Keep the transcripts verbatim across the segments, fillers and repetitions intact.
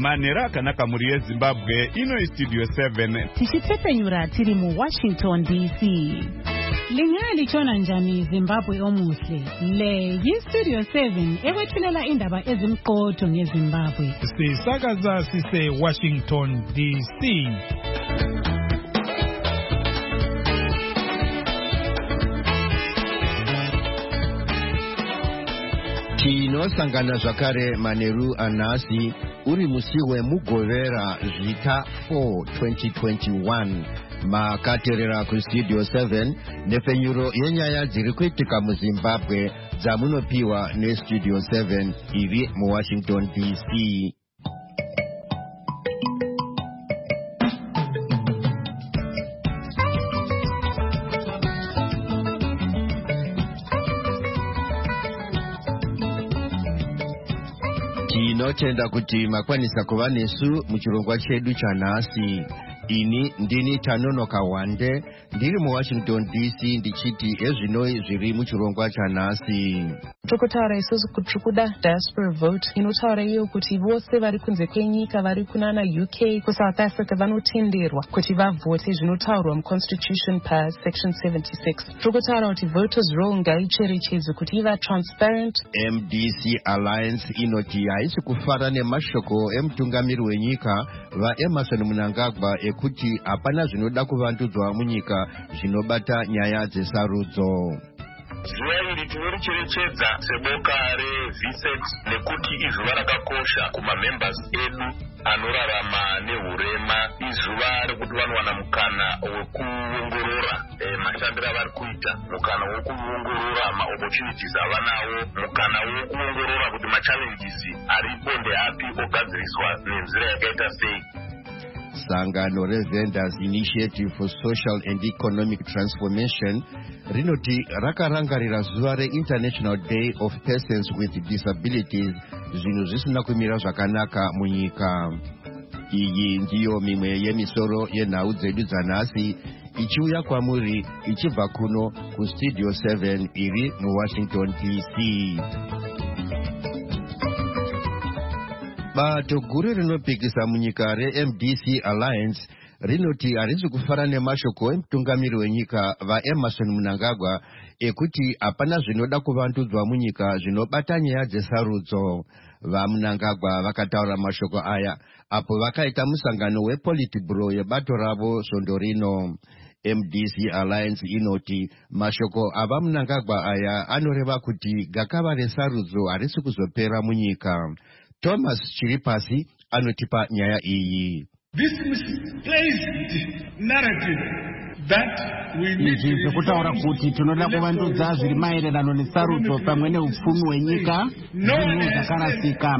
manhero akanaka muri yeZimbabwe. Ino Studio seven. Tichitsepenyura tiri mu Washington D C. Lingali chona njani Zimbabwe omuhle. Le yi Studio seven ekwethulela indaba ezimqotho ngeZimbabwe. Sisakaza sise Washington D C. Tino sangana zvakare Manheru Anasi uri musi wemugovera zvita four twenty twenty-one. Makaterera ku Studio seven nefenyuro yenyaya dziri kuitika muZimbabwe dzamunopiwa neStudio seven iri muWashington D C. Tinotenda kuti makwanisa kuva nesu muchirongwa chedu chanhasi. Ini ndini Tanonoka Wande ndiri muWashington D C ndichiti ezvinoi zviri muchirongwa chanhasi. Tokotaura isusu kuti kuda diaspora vote inotaura iyo kuti vose vari kunze kwenyika vari kunana U K kuSouth Africa vanotenderwa kuti vavote zvinotaurwa muConstitution paSection seventy-six. Tokotaura kuti voters roll ngaicherechedzwe kuti iva transparent. M D C Alliance inoti haisi kufara nemashoko emutungamiri wenyika vaEmmerson Mnangagwa ekuti hapana zvinoda kuvandudzwa munyika zvinobata nyaya dzesarudzo. Zuva iri tinoricherechedza seboka reVisit nekuti izuva rakakosha kumamembers edu anorarama nehurema. Izuva rekuti vanowana mukana wekuongorora e, mashandiro avari kuita, mukana wekuongorora maopportunities avanawo, mukana wekuongorora kuti machallenges aripo ndeapi ogadziriswa nenzira yakaita sei. Sangano reVendors Initiative for Social and Economic Transformation rinoti rakarangarira zuva reInternational Day of Persons with Disabilities zvinhu zvisina kumira zvakanaka munyika. Iyi ndiyo mimwe yemisoro yenhau dzedu dzanhasi ichiuya kwamuri ichibva kuno kuStudio seven iri muWashington D C. Bato guru rinopikisa munyika reM D C Alliance rinoti harisi kufara nemashoko emutungamiri wenyika vaEmmerson Mnangagwa ekuti hapana zvinoda kuvandudzwa munyika zvinobata nyaya dzesarudzo. VaMnangagwa vakataura mashoko aya apo vakaita musangano wePolitburo yebato ravo svondo rino. M D C Alliance inoti mashoko avaMnangagwa aya anoreva kuti gakava resarudzo harisi kuzopera munyika. Thomas Chiripasi anotipa nyaya iyi. This misplaced narrative that we need to zvekutaura kuti tinoda kuvandudza zviri maererano nesarudzo pamwe neupfumi hwenyika zvinhu zvakarasika.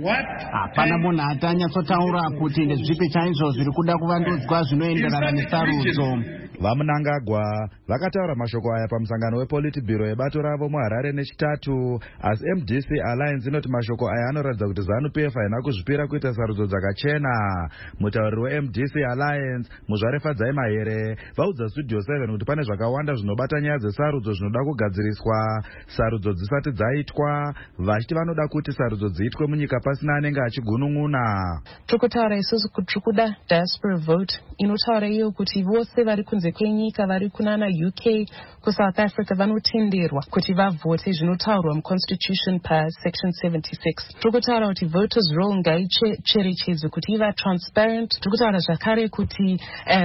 Hapana munhu atanyatsotaura kuti ndezvipi chaizvo zviri kuda kuvandudzwa zvinoenderana nesarudzo. VaMnangagwa vakataura mashoko aya pamusangano wePolitburo yebato ravo muHarare nechitatu, asi M D C Alliance inoti mashoko aya anoratidza kuti ZANU-P F haina kuzvipira kuita sarudzo dzakachena. Mutauriri weM D C Alliance Muzvarefadzai Mahere vaudza Studio seven kuti pane zvakawanda zvinobata nyaya dzesarudzo zvinoda kugadziriswa sarudzo dzisati dzaitwa, vachiti vanoda kuti sarudzo dziitwe munyika pasina anenge achigunun'una. Tokotaura isusu kuti kuda diaspora vote inotaura iyo kuti vose vari kunze kwenyika vari kunana U K kuSouth Africa vanotenderwa kuti vavote zvinotaurwa muConstitution paSection seventy-six. Tokotaura kuti voters roll ngaicherechedzwe kuti iva transparent. Tokotaura zvakare kuti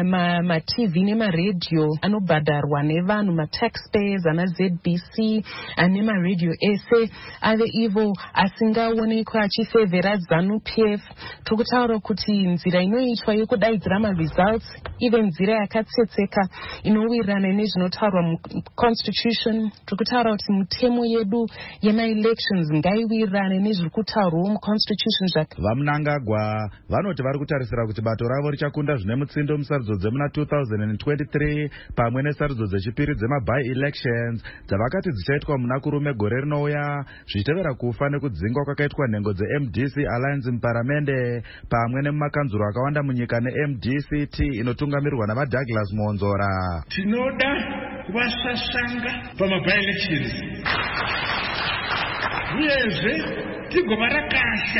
ma-T V nemaredhiyo anobhadharwa nevanhu, ma-taxpayers, ana-Z B C nemaredhiyo ese ave ivo asingaonekwa achifevhera ZANU-P F. Tokotaura kuti nzira inoitwa yekudaidzira ma-results ive nzira yakatsetseka inowirirana nezvinotaurwa muConstitution. Tokotaura kuti mitemo yedu yema-elections ngaiwirirane nezviri kutaurwawo muConstitution. VaMnangagwa vanoti vari kutarisira kuti bato ravo richakunda zvine mutsindo musarudzo dzemuna two thousand twenty-three pamwe nesarudzo dzechipiri dzema-by-elections dzavakati dzichaitwa muna kurume gore rinouya, zvichitevera kufa nekudzingwa kwakaitwa nhengo dzeM D C Alliance muparamende pamwe nemumakanzuro akawanda munyika neM D C T inotungamirwa navaDouglas Monzora. Tinoda kuvasasanga pama-by-elections uyezve tigova rakasha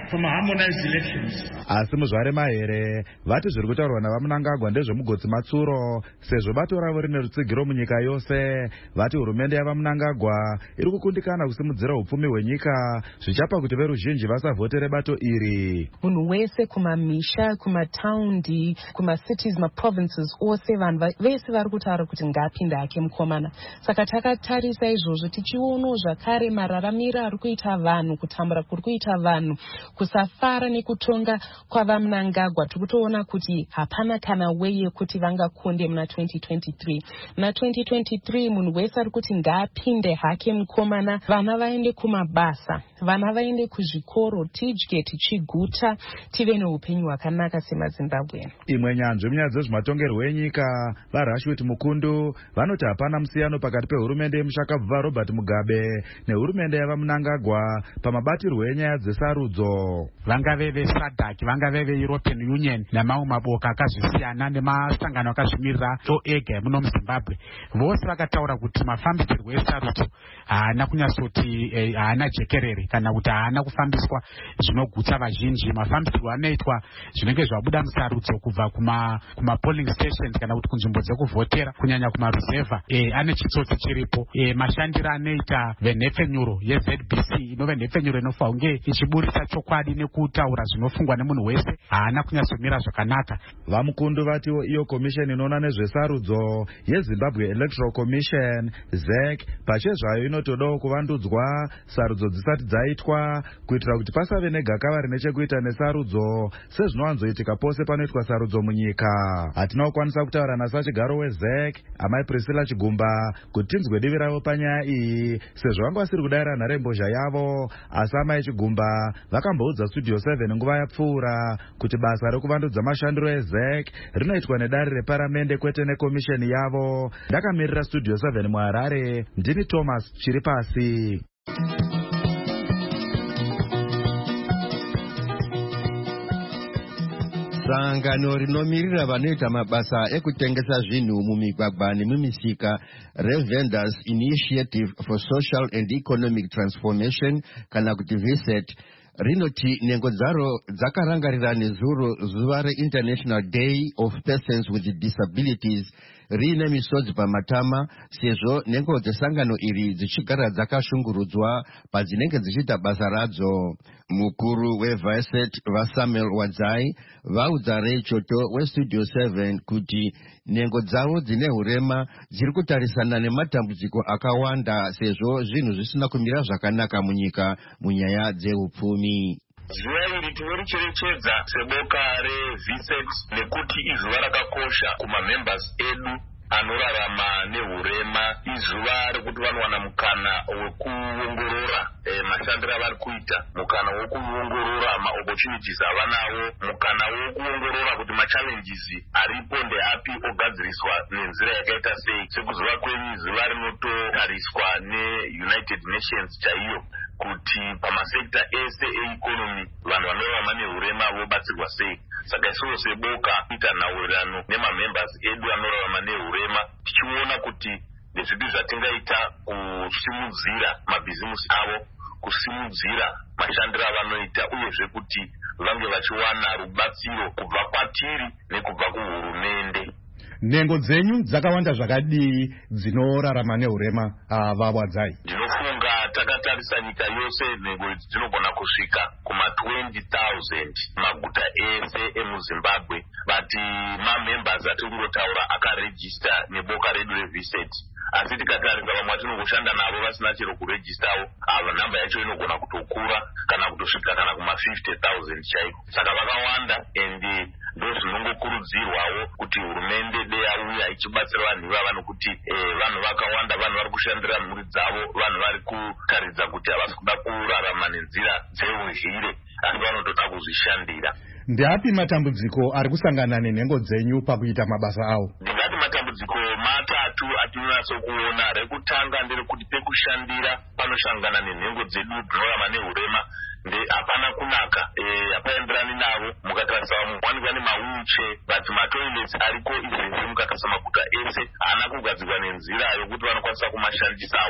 from harmonized elections. Asi muzvarema here vati zviri kutaurwa navaMnangagwa ndezvemugotsi Matsuro sezvo bato ravo rine rutsigiro munyika yose. Vati hurumende yavaMnangagwa iri kukundikana kusimudzira upfumi hwenyika zvichapa kuti veruzhinji vasavhotere bato iri. Munhu wese kumamisha, kumataundi, kumasities, maprovinces ose vanhu vese vari kutaura kuti ngapinde hake mukomana. Saka takatarisa izvozvo tichiono zvakare mararamiro ari kuita vanhu, kutambura kuri kuita vanhu, kusafara nekutonga kwavaMnangagwa. Tikutoona kuti hapana kana weye kuti vangakunde muna twenty twenty-three. Muna twenty twenty-three munhu wese ari kuti ngapinde hake mukomana, vana vaende kumabasa, vana vaende kuzvikoro, tidye tichiguta, tive neupenyu hwakanaka semaZimbabwe. Imwe nyanzvi munyaya dzezvematongerwo enyika vaRashid Mukundu vanoti hapana musiyano pakati pehurumende yemushakabva Robert Mugabe nehurumende yavaMnangagwa pamabatirwo enyaya dzesarudzo. Vangave veSADC, vangave veEuropean Union namamwe maboka akazvisiyana nemasangano akazvimirira oega muno muZimbabwe, vose vakataura kuti mafambisirwo esarudzo haana kunyatsoti haana jekerere kana kuti haana kufambiswa zvinogutsa vazhinji. Mafambisirwo anoitwa zvinenge zvabuda musarudzo kubva kuma kuma polling stations kana kuti kunzvimbo dzekuvhotera kunyanya kumaruzevha e, ane chitsotsi chiripo. E, mashandiro anoita venhepfenyuro yeZ B C inove nhepfenyuro inofa kunge ichiburisa chokwadi nekutaura zvinofungwa nemunhu wese haana kunyatsomira zvakanaka. VaMukundu vatiwo iyo commission inoona nezvesarudzo yeZimbabwe Electoral Commission Z E C pachezvayo inotodawo kuvandudzwa sarudzo dzisati dzaitwa kuitira kuti pasave negakava rine chekuita nesarudzo sezvinowanzoitika pose panoitwa sarudzo munyika. Hatina kukwanisa kutaura nasachigaro weZ E C amai Priscilla Chigumba kuti tinzwe divi ravo panyaya iyi sezvo vanga vasiri kudayira nharembozha yavo, asi amai Chigumba vakamboudza Studio seven nguva yapfuura kuti basa rekuvandudza mashandiro eZ E C rinoitwa nedare reparamende kwete nekomisheni yavo. Ndakamirira Studio seven muHarare, ndini Thomas Chiripasi. Sangano rinomirira vanoita mabasa ekutengesa zvinhu mumigwagwa nemumisika reVendors Initiative for Social and Economic Transformation kana kuti V S E T rinoti nhengo dzaro dzakarangarira nezuro zuva reInternational Day of Persons with Disabilities riine misodzi pamatama sezvo nhengo dzesangano iri dzichigara dzakashungurudzwa padzinenge dzichiita basa radzo. Mukuru weV S E T vaSamuel Wadzai vaudza Ray Choto weStudio seven kuti nhengo dzavo dzine hurema dziri kutarisana nematambudziko akawanda sezvo zvinhu zvisina kumira zvakanaka munyika munyaya dzeupfumi. Zuva iri tinoricherechedza seboka reV S E T nekuti izuva rakakosha kumamembers edu anorarama nehurema, izuva rekuti vanowana mukana wekuongorora e, mashandiro avari kuita, mukana wekuongorora maopportunities avanawo, mukana wekuongorora kuti machallenges aripo ndeapi ogadziriswa nenzira yakaita sei. Sekuzuva kwenyu zuva rinototariswa neUnited Nations chaiyo kuti pamasekta ese eikonomi vanhu vanorarama nehurema vobatsirwa sei. Saka isuwo seboka kuita nhaurirano nemamembers edu anorarama nehurema tichiona kuti ndezvipi zvatingaita kusimudzira mabhizimusi avo, kusimudzira mashandiro avanoita, uyezve kuti vange vachiwana rubatsiro kubva kwatiri nekubva kuhurumende. Nhengo dzenyu dzakawanda zvakadii dzinorarama nehurema vaWadzai? Ndinofunga takatarisa nyika yose nhengo idzi dzinogona kusvika kuma twenty thousand maguta ese emuZimbabwe. Vati mamembers atiri kungotaura akarejista neboka redu reV S E T, asi tikatarisa vamwe vatinongoshanda navo vasina chero kurejistawo, ava nhamba yacho inogona kutokura kana kutosvika kana kuma fifty thousand chaiko. Saka vakawanda ende ndozvinongokurudzirwawo kuti hurumende dei yauya ichibatsira vanhu ivava nokuti eh, vanhu vakawanda, vanhu vari kushandira mhuri dzavo, vanhu vari kutaridza kuti havasi kuda kurarama nenzira dzeuhire asi vanotoda kuzvishandira. Ndeapi matambudziko ari kusangana nenhengo dzenyu pakuita mabasa avo? Ndingati matambudziko matatu atinonatsokuona. Rekutanga nderekuti pekushandira panoshangana nenhengo dzedu dzinorarama nehurema hapana kunaka, hapaenderani navo. Mukatarisa muwanikwa nemawheelchair, but matoilets ariko izvezvi mukatarisa maguta ese haana kugadzirwa nenzira yokuti vanokwanisa kumashandisawo.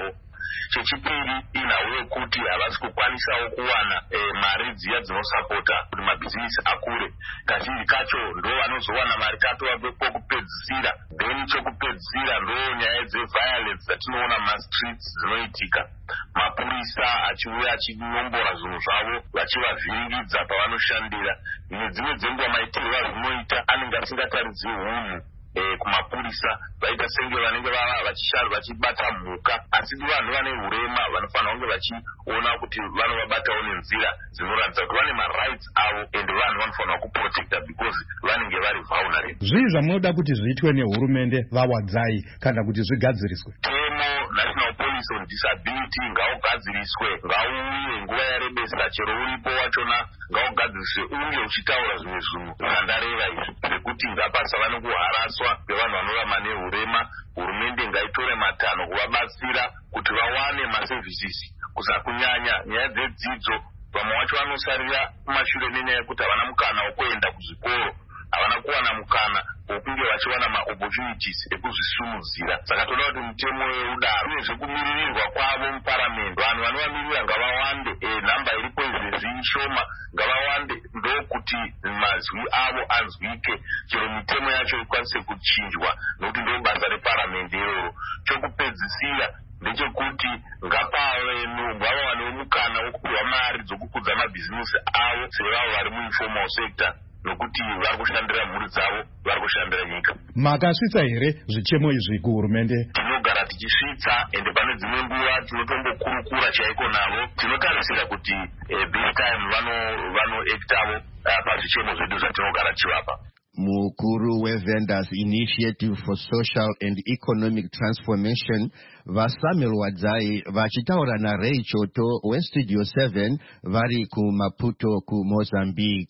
chechipiri inhau yekuti havasi kukwanisawo kuwana eh, mari dziya dzinosapota kuti mabhizinisi akure. Kazhinji kacho ndo vanozowana mari katova pokupedzisira. Then chokupedzisira ndo nyaya dzeviolence dzatinoona mumastreets dzinoitika, mapurisa achiuya achinombora zvinhu zvavo vachivavhiringidza pavanoshandira. Dzimwe dzenguva maitirwo azvinoita anenge asingataridzi hunhu Eh, kumapurisa vaita senge vanenge vachishara vachibata mhuka, asi vanhu vane urema vanofanira kunge vachiona kuti vanovabatawo nenzira dzinoratidza kuti vane marights avo ende vanhu vanofanira kuprotecta because vanenge vari vulnerable. Zvii zvamunoda kuti zviitwe nehurumende vawadzai kana kuti zvigadziriswe? Temo National Police on Disability ngaugadziriswe, ngauye nguva yarebesa, chero uripo wachona ngaugadziriswe, unge uchitaura zvimwe zvinhu zvandareva izvi zvekuti ngapasava nekuharaswa kwevanhu vanorama nehurema. Hurumende ngaitore matanho kuvabatsira kuti vawane maservices, kusakunyanya nyaya dzedzidzo. Vamwe vacho vanosarira kumashure nenyaya yekuti havana mukana wekuenda kuzvikoro, havana kuwana mukana wokunge vachiwana maopportunities ekuzvisumudzira. Saka toda kuti mutemo weudaro uyezve kumiririrwa kwavo muparamende, vanhu vanovamiririra ngavawande, e, nhamba iripo izvezvi ishoma, ngavawande ndokuti mazwi avo anzwike, chero mitemo yacho ikwanise kuchinjwa, nokuti ndo basa reparamende iroro. Chokupedzisira ndechekuti ngapave ngavawanewo mukana wokupiwa mari dzokukudza mabhizinesi avo sevavo vari muinformal sector, nokuti vari kushandira mhuri dzavo, vari kushandira nyika. Makasvitsa here zvichemo izvi kuhurumende? Tinogara tichisvitsa, ende pane dzimwe nguva tinotombokurukura chaiko navo. Tinotarisira kuti eh, this time vanoektavo vano uh, pazvichemo zvedu zvatinogara chivapa. Mukuru weVendors Initiative for Social and Economic Transformation vaSamuel Wadzai vachitaura naRay Choto weStudio seven vari kuMaputo kuMozambique.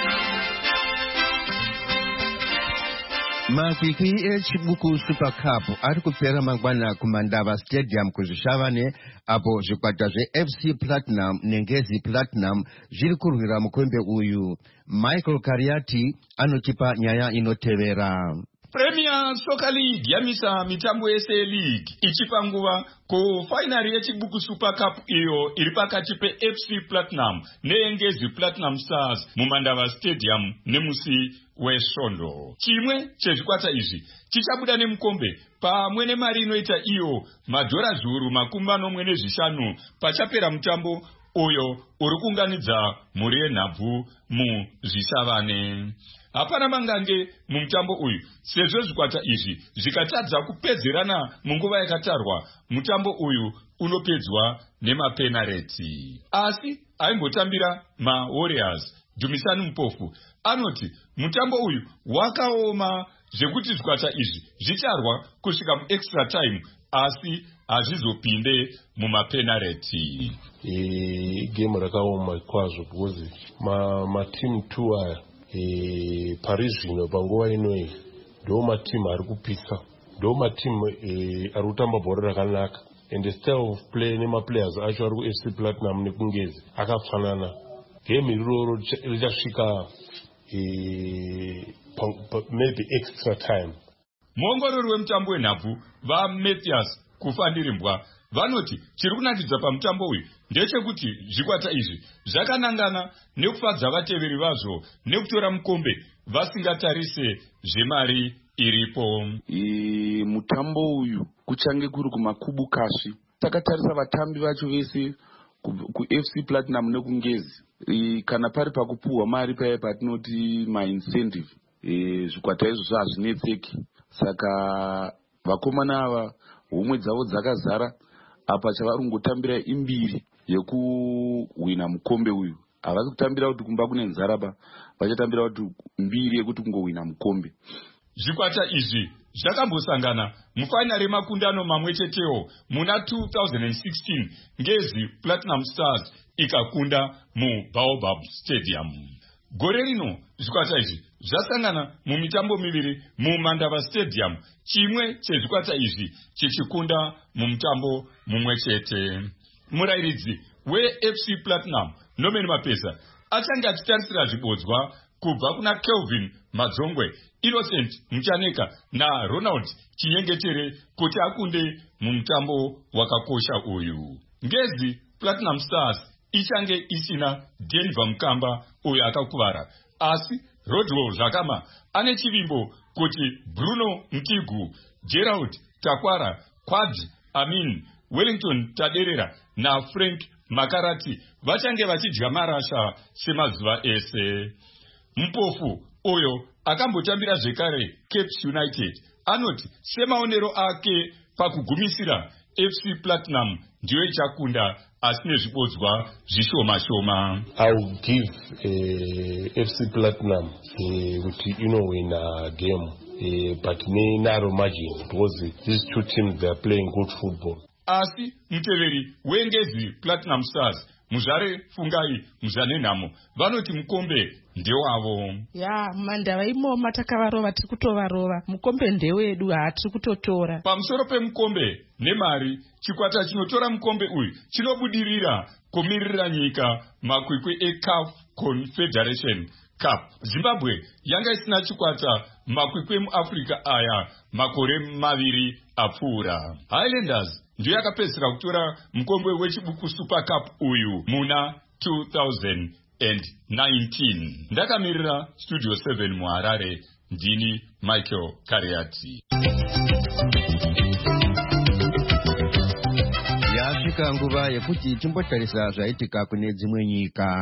Mavhiki echibuku Super Cup ari kupera mangwana kuMandava Stadium kuzvishavane, apo zvikwata zveF C Platinum neNgezi Platinum zviri kurwira mukombe uyu. Michael Kariati anotipa nyaya inotevera. Premier Soccer League yamisa mitambo yese league ichipa nguva ku final yechibuku Super Cup iyo iri pakati peF C Platinum neNgezi Platinum Stars muMandava Stadium nemusi weSvondo. Chimwe chezvikwata izvi chichabuda nemukombe pamwe nemari inoita iyo madhora zviuru makumi manomwe nezvishanu pachapera mutambo uyo uri kuunganidza mhuri yenhabvu muzvishavane. Hapana mangange mumutambo uyu sezvo zvikwata izvi zvikatadza kupedzerana munguva yakatarwa, mutambo uyu unopedzwa nemapenalty. Asi aimbotambira maWarriors Dumisani Mupofu anoti mutambo uyu wakaoma zvekuti zvikwata izvi zvicharwa kusvika muextra time asi hazvizopinde mumapenalty. E, game rakaoma kwazvo because ma, ma team two aya e, pari zvino panguva inoyi ndo matimu ari kupisa, ndo matimu e, ari kutamba bhora rakanaka, and the style of play nemaplayers acho ari kuF C Platinum nekunGezi akafanana. Game iroro richasvika e, maybe extra time. Muongorori wemutambo wenhabvu vaMathias Kufandirimbwa vanoti chiri kunakidza pamutambo uyu ndechekuti zvikwata izvi zvakanangana nekufadza vateveri vazvo nekutora mukombe vasingatarise zvemari iripo. E, mutambo uyu kuchange kuri kumakubukasvi takatarisa vatambi vacho vese kuF C Platinum nekunGezi. E, kana pari pakupuhwa mari paya patinoti maincentive, e, zvikwata izvo hazvinetseki. Saka vakomana ava homwe dzavo dzakazara, apa chavari kungotambira imbiri yekuwina mukombe uyu. Havasi kutambira kuti kumba kune nzara pa, vachatambira kuti mbiri yekuti kungowina mukombe. Zvikwata izvi zvakambosangana mufainari remakundano mamwe chetewo muna two thousand sixteen Ngezi Platinum Stars ikakunda muBaobab Stadium. Gore rino zvikwata izvi zvasangana mumitambo miviri muMandava Stadium, chimwe chezvikwata izvi chichikunda mumutambo mumwe chete. Murairidzi weF C Platinum Norman Mapesa achange achitarisira zvibodzwa kubva kuna Kelvin Madzongwe, Innocent Muchaneka naRonald Chinyengetere kuti akunde mumutambo wakakosha uyu. Ngezi Platinum Stars ichange isina Denver Mukamba uyo akakuvara, asi Rodwell Zvakama ane chivimbo kuti Bruno Mtigu, Gerald Takwara, Quad Amin, Wellington Taderera na Frank Makarati vachange vachidya marasha semazuva ese. Mpofu uyo akambotambira zvekare Cape United anoti semaonero ake pakugumisira F C Platinum ndiyo ichakunda asi nezvibodzwa zvishoma shoma. I will give uh, F C Platinum kuti uh, inowina game uh, but ne narrow margin because these two teams they are playing good football. Asi muteveri wengezi Platinum Stars Muzare Fungai Muzanenamo vanoti mukombe ndewavo. Ya mandava imoma takavarova tiri kutovarova, mukombe ndewedu hatiri kutotora. Pamusoro pemukombe nemari, chikwata chinotora mukombe uyu chinobudirira kumirira nyika makwikwi eCAF Confederation Cup. Zimbabwe yanga isina chikwata makwikwi muAfrica aya makore maviri apfuura. Highlanders ndiyo yakapedzisira kutora mukombe wechibuku Super Cup uyu muna two thousand nineteen. Ndakamirira Studio seven muHarare, ndini Michael Kariati. Yasvika nguva yekuti timbotarisa zvaitika kune dzimwe nyika.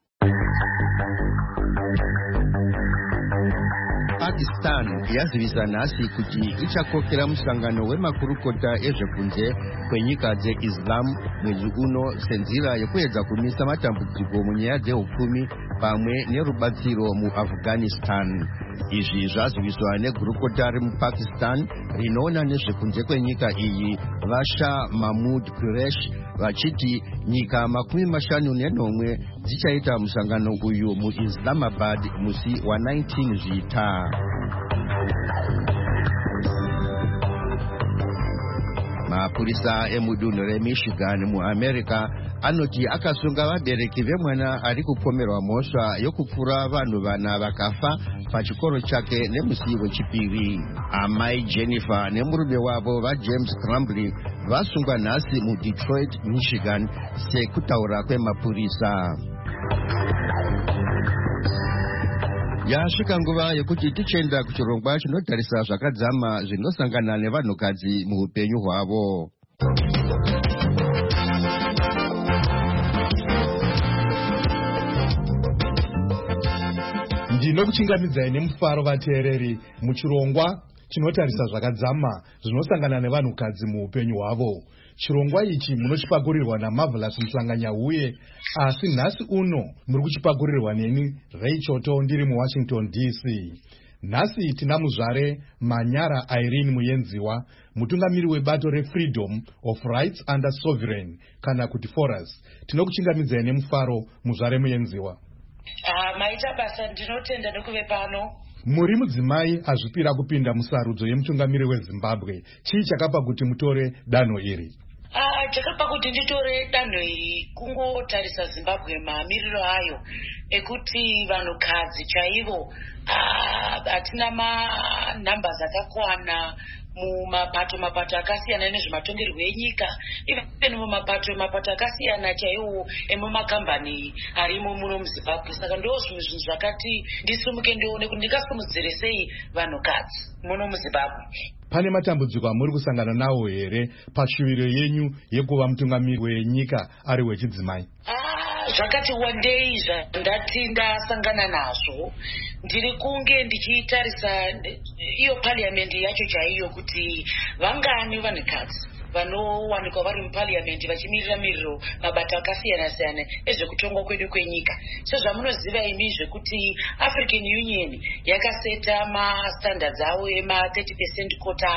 Pakistan yazivisa nhasi kuti ichakokera musangano wemakurukota ezvekunze kwenyika dzeIslam mwedzi uno senzira yekuedza kumisa matambudziko munyaya dzehukumi pamwe nerubatsiro muAfghanistan. Izvi zvaziviswa negurukota remupakistan rinoona nezvekunze kwenyika iyi Vasha Mahmud Qureshi vachiti nyika makumi mashanu nenomwe dzichaita musangano uyu muIslamabad musi wa nineteen zvita. Mapurisa emudunhu reMichigan muAmerica anoti akasunga vabereki vemwana ari kupomerwa mhosva yokupfura vanhu vana vakafa pachikoro chake nemusi wechipiri. Amai Jennifer nemurume wavo vaJames Crumbley vasungwa nhasi muDetroit, Michigan sekutaura kwemapurisa. Yasvika nguva yekuti tichenda kuchirongwa chinotarisa zvakadzama zvinosangana nevanhukadzi muupenyu hwavo. Ndinokuchingamidzai nemufaro vateereri muchirongwa chinotarisa zvakadzama zvinosangana nevanhukadzi muupenyu hwavo. Chirongwa ichi munochipakurirwa naMarvelous Muhlanganya uye asi nhasi uno muri kuchipakurirwa neni Raichoto ndiri muWashington D C. Nhasi tina muzvare Manyara Irene Muyenziwa, mutungamiri webato reFreedom of Rights Under Sovereign kana kuti Forus. Tinokuchingamidzai nemufaro muzvare Muyenziwa. Uh, maita basa ndinotenda nekuve pano. Muri mudzimai azvipira kupinda musarudzo yemutungamiri weZimbabwe. Chii chakapa kuti mutore danho iri? Ah, chakapa kuti nditore danho iri kungotarisa Zimbabwe maamiriro ayo ekuti vanhukadzi chaivo hatina manhamba dzakakwana mumapato mapato akasiyana nezvematongerwo enyika, even mumapato mapato akasiyana chaiwo emumakambani arimo muno muZimbabwe. Saka ndo zvimwe zvinhu zvakati ndisimuke ndione kuti ndingasumudzire sei vanhukadzi muno muZimbabwe. Pane matambudziko amuri kusangana nawo here pashuviro yenyu yekuva mutungamiri wenyika ari wechidzimai? Ah, zvakati wandei zvandati ndasangana nazvo. Ndiri kunge ndichitarisa iyo parliamendi yacho chaiyo kuti vangani vanhukadzi vanowanikwa vari mupariamendi vachimirira miriro mabato akasiyana siyana ezvekutongwa kwedu kwenyika. Sezvamunoziva imi zvekuti African Union yakaseta mastandards avo ema thirty percent quota aya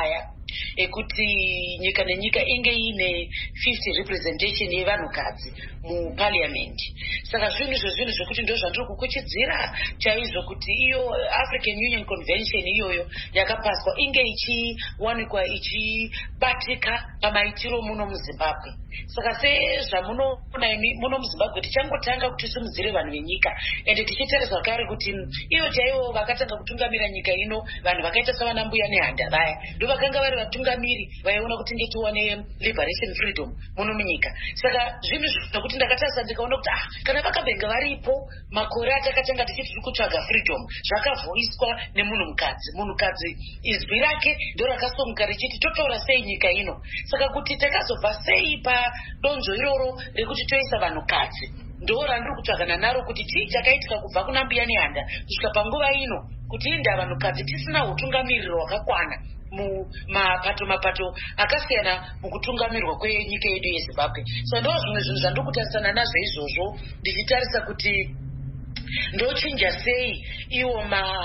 ekuti nyika nenyika inge ine fifty representation yevanhukadzi muparliament. Saka zvinhu izvo zvinhu zvokuti ndo zvandiri kukuchidzira chaizvo kuti iyo African Union Convention iyoyo yakapaswa inge ichiwanikwa ichibatika pamaitiro muno muZimbabwe. Saka sezvamunoona muno muZimbabwe tichangotanga kuti simudzire vanhu venyika ende tichitarisa zvakare kuti iyo chaivo vakatanga kutungamira nyika ino vanhu vakaita savana mbuya nehanda vaya ndo vakanga vari vatungamiri vaiona kuti nge tiwane liberation freedom muno munyika. Saka zvinhu zvokuti ndakatarisa ndikaona kuti ah kana vakabenga varipo makore atakatanga tichiti tiri kutsvaga freedom zvakavhoiswa nemunhu mukadzi. Munhukadzi izwi rake ndo rakasomuka richiti totaura sei nyika ino. Saka kuti takazobva sei padonzvo iroro rekuti toisa vanhukadzi ndo randiri kutsvagana naro kuti chii chakaitika kubva kuna mbuya nehanda kusvika panguva ino kuti inda vanhukadzi tisina utungamiriro hwakakwana mumapato mapato akasiyana mukutungamirwa kwenyika yedu yeZimbabwe. So ndo zvimwe zvinhu zvandiri kutarisana nazvo izvozvo ndichitarisa kuti ndochinja sei iwo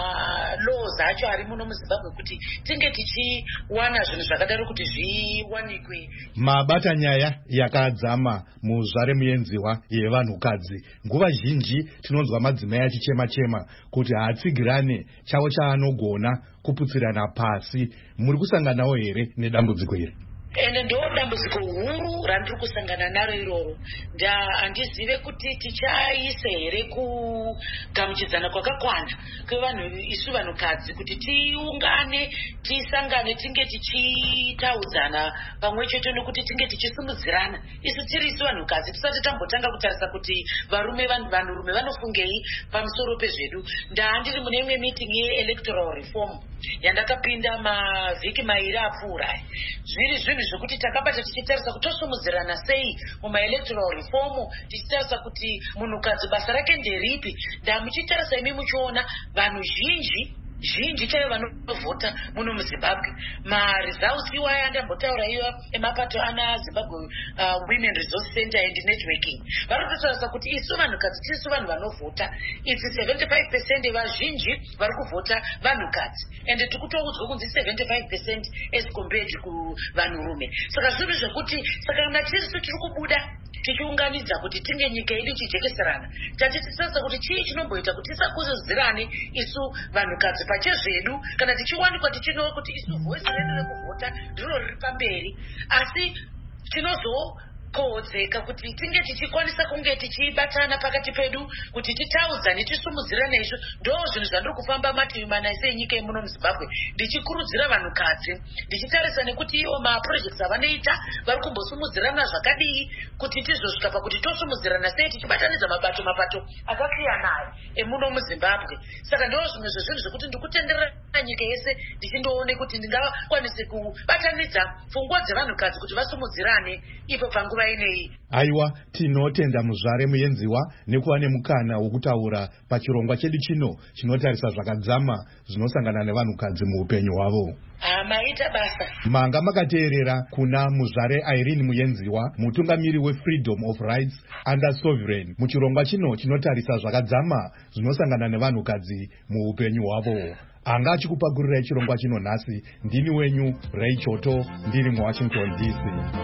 malaws acho ari muno muZimbabwe kuti tinge tichiwana zvinhu zvakadaro kuti zviwanikwe. Mabata nyaya yakadzama muzvare muyenziwa yevanhukadzi. Nguva zhinji tinonzwa madzimai achichema chema kuti haatsigirane chavo chaanogona kuputsirana pasi. Muri kusanganawo here nedambudziko iri? Ende ndo dambudziko huru randiri kusangana naro iroro. Handizive kuti tichaise here kugamuchidzana kwakakwana kwevanhu isu vanhukadzi kuti tiungane tisangane tinge tichitaudzana pamwe chete nekuti tinge tichisumudzirana isu tiri isu vanhukadzi tisati tambotanga kutarisa kuti varume vanhurume vanofungei pamusoro pezvedu. Ndandiri mune imwe meeting ye-electoral reform yandakapinda mavhiki mairi apfuura. Zviri zvinhu zvokuti takabata tichitarisa kuti tosumudzirana sei mumaelectoral reform, tichitarisa kuti munhukadzi basa rake nderipi. Ndamuchitarisa imi muchiona vanhu zhinji zhinji chaivo vanovhota muno muZimbabwe. Maresults iwaya ndambotaura iyo emapato ana Zimbabwe uh, Women Resource Center and Networking varikutarisa kuti isu vanhukadzi tisu vanhu vanovhota. It's seventy-five percent vazhinji vari kuvhota vanhukadzi ende tikutoudzwa kunzi seventy-five percent as compared kuvanhurume. Saka zvinhu zvekuti saka kana tirisu tiri kubuda tichiunganidza kuti tinge nyika yedu ichijekeserana tatitisasa kuti chii chinomboita kuti tisakurudzirane isu vanhukadzi pachezvedu kana tichiwanikwa tichinoona kuti isu voice redu rekuvhota ndiro riri pamberi asi tinozo kodzeka kuti tinge tichikwanisa kunge tichibatana pakati pedu kuti titaudzane tisumudzirane izvo. Ndo zvinhu zvandiri kufamba mativi mana ese enyika yemuno muZimbabwe ndichikurudzira vanhukadzi ndichitarisa nekuti iwo maprojects avanoita vari kumbosumudzirana zvakadii kuti tizosvika pakuti tosumudzirana sei tichibatanidza mabato mapato akasiyanayo emuno muZimbabwe. Saka ndo zvimwe zvezvinhu zvekuti ndikutenderera nyika yese ndichindoone kuti ndingakwanise kubatanidza pfungwa dzevanhukadzi kuti vasumudzirane ipo panguva inei. Aiwa, tinotenda muzvare muyenziwa nekuva nemukana wokutaura pachirongwa chedu chino chinotarisa zvakadzama zvinosangana nevanhukadzi muupenyu hwavo. Maita basa. Manga makateerera kuna muzvare Irene Muyenziwa, mutungamiri weFreedom of Rights under Sovereign, muchirongwa chino chinotarisa zvakadzama zvinosangana nevanhukadzi muupenyu hwavo. Anga achikupagurira chirongwa chino nhasi ndini wenyu Ray Choto ndiri muWashington D C.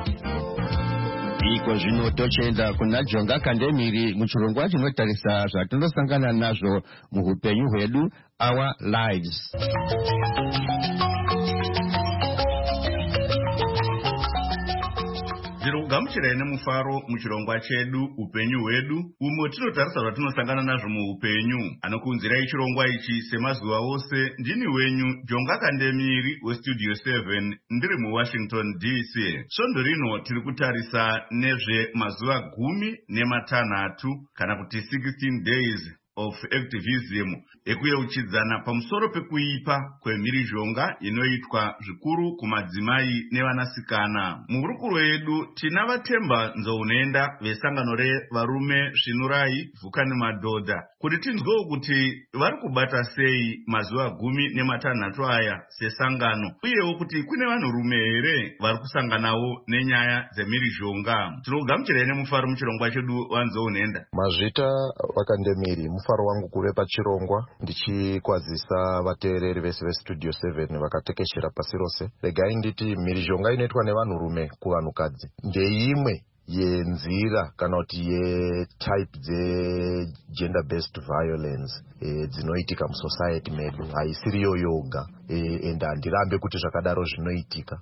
Iko zvino tochenda kuna Jonga Kandemiri muchirongwa chinotarisa zvatinosangana nazvo muhupenyu hwedu, Our Lives. Zviro kugamuchirai nemufaro muchirongwa chedu upenyu hwedu, umo tinotarisa zvatinosangana nazvo muupenyu. Anokunzirai chirongwa ichi semazuva ose ndini wenyu Jonga Kandemiri weStudio seven ndiri muWashington D C. Svondo rino tiri kutarisa nezve mazuva gumi nematanhatu kana kuti sixteen days of activism ekuyeuchidzana pamusoro pekuipa kwemhirizhonga inoitwa zvikuru kumadzimai nevanasikana. Muhurukuro yedu tina Vatemba Nzounenda vesangano revarume Svinurai Vhukani Madhodha kuti tinzwewo kuti vari kubata sei mazuva gumi nematanhatu aya sesangano, uyewo kuti kune vanhurume here vari kusanganawo nenyaya dzemhirizhonga. Tinokugamuchirai nemufaro muchirongwa chedu waNzounenda. Mazvita Vakandemiri, mufaro wangu kuve pachirongwa ndichikwazisa vateereri vese vestudio seven vakatekeshera pasi rose. Regai nditi mhirizhonga inoitwa nevanhurume kuvanhukadzi ndeimwe yenzira kana kuti yetype dze-gender based violence e, dzinoitika musociety medu. Haisiriyo yoga e, and handirambe kuti zvakadaro zvinoitika,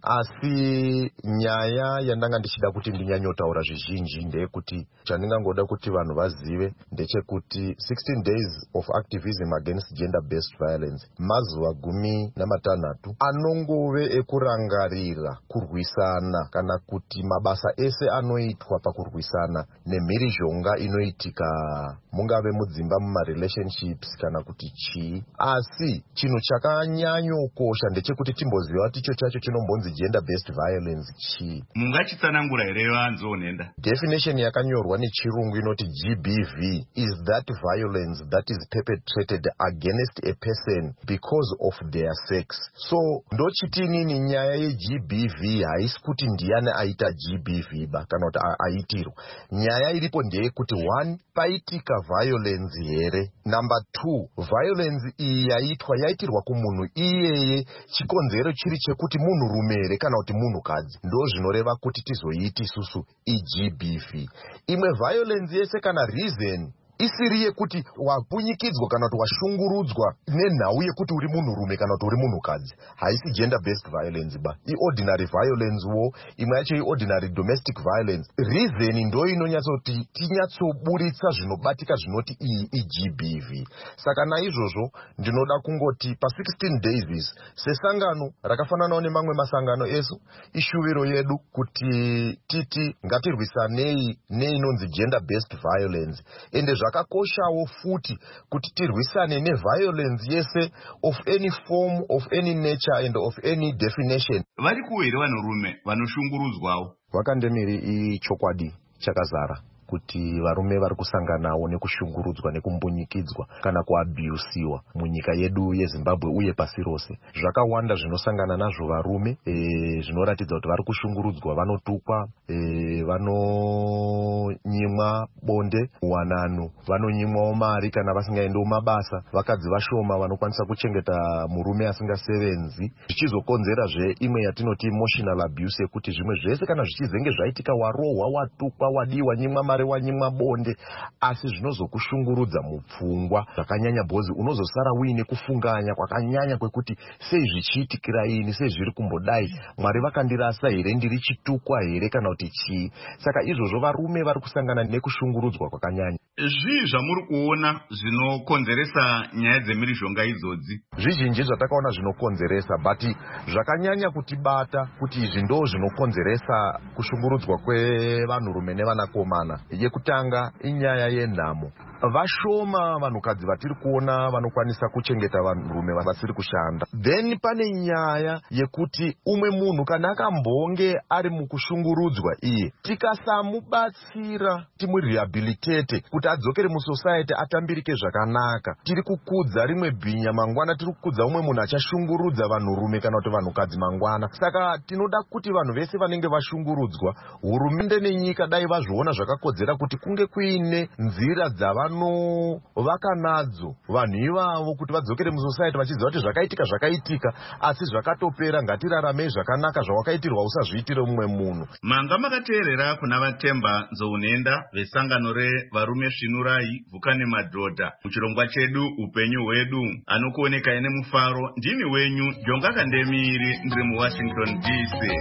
asi nyaya yandanga ndichida kuti ndinyanyotaura zvizhinji ndeyekuti chandingangoda kuti vanhu vazive ndechekuti sixteen days of activism against gender based violence mazuva gumi namatanhatu anongove ekurangarira kurwisana kana kuti mabasa ese anoita pakurwisana nemhirizhonga inoitika mungave mudzimba mumarelationships kana kuti chii. Asi chinhu chakanyanyokosha ndechekuti timboziva kuti icho chacho chinombonzi gender based violence chii. Mungachitsanangura here vanzonenda? Definition yakanyorwa nechirungu inoti G B V is that violence that is perpetrated against a person because of their sex. So ndochitinini nyaya ye G B V haisi kuti ndiani aita G B V ba kana kuti aitirwa. Nyaya iripo ndeyekuti one, paitika violence here. Number two, violence iyi yaitwa yaitirwa kumunhu iyeye chikonzero chiri chekuti munhu rumere kana kuti munhu kadzi. Ndo zvinoreva kuti tizoiti isusu i G B V. Imwe violence yese kana reason isiri yekuti wapunyikidzwa kana kuti washungurudzwa nenhau yekuti uri munhu rume kana kuti uri munhu kadzi, haisi gender based violence ba. I ordinary violence wo, imwe yacho i ordinary domestic violence. Reason ndo inonyatsoti tinyatsoburitsa zvinobatika zvinoti iyi i G B V. Saka naizvozvo ndinoda kungoti pa sixteen days sesangano rakafananawo nemamwe masangano esu, ishuviro yedu kuti titi ngatirwisanei neinonzi gender based violence. Ende zvakakoshawo futi kuti tirwisane neviolence yese of any form, of any nature and of any definition. Vari kuwere vanhurume vanoshungurudzwawo? Vakandemiri ichokwadi chakazara kuti varume vari kusanganawo nekushungurudzwa nekumbunyikidzwa kana kuabusiwa munyika yedu yeZimbabwe uye pasi rose. Zvakawanda zvinosangana nazvo varume e, zvinoratidza kuti vari kushungurudzwa, vanotukwa, e, vanonyimwa bonde, wanano, vanonyimwawo mari kana vasingaendiwo mabasa, vakadzi vashoma vanokwanisa kuchengeta murume asingasevenzi, zvichizokonzerazve imwe yatinoti emotional abuse, yekuti zvimwe zvese kana zvichizenge zvaitika warohwa, watukwa, wadiwa, nyimwa mari, wanyimwa bonde, asi zvinozokushungurudza mupfungwa zvakanyanya bhozi. Unozosara uine kufunganya kwakanyanya kwekuti sei zvichiitikira ini, sei zviri kumbodai, Mwari vakandirasa here, ndiri chitukwa here kana kuti chii. Saka izvozvo varume vari kusangana nekushungurudzwa kwakanyanya. Zvii zvamuri kuona zvinokonzeresa nyaya dzemhirizhonga idzodzi? Zvizhinji zvatakaona zvinokonzeresa, but zvakanyanya kutibata kuti izvi ndo zvinokonzeresa kushungurudzwa kwevanhurume nevanakomana. Yekutanga inyaya yenhamo. Vashoma vanhukadzi vatiri kuona vanokwanisa kuchengeta vanhurume vasiri kushanda. Then pane nyaya yekuti umwe munhu kana akambonge ari mukushungurudzwa iye, tikasamubatsira timurehabilitate kuti adzokere musociety atambirike zvakanaka, tiri kukudza rimwe bhinya mangwana, tiri kukudza umwe munhu achashungurudza vanhurume kana kuti vanhukadzi mangwana. Saka tinoda kuti vanhu vese vanenge vashungurudzwa, hurumende nenyika dai vazviona zvakakodzera kuti kunge kuine nzira dzava no vakanadzo vanhu ivavo kuti vadzokere musociety vachiziva kuti zvakaitika zvakaitika, asi zvakatopera, ngatirarame zvakanaka, zvawakaitirwa usazviitire mumwe munhu. Manga makateerera kuna Vatemba Nzounenda vesangano revarume Svinurai Vukane Madhodha muchirongwa chedu upenyu hwedu. Anokuonekai nemufaro ndini wenyu Jonga Kandemiri, ndiri muWashington D C.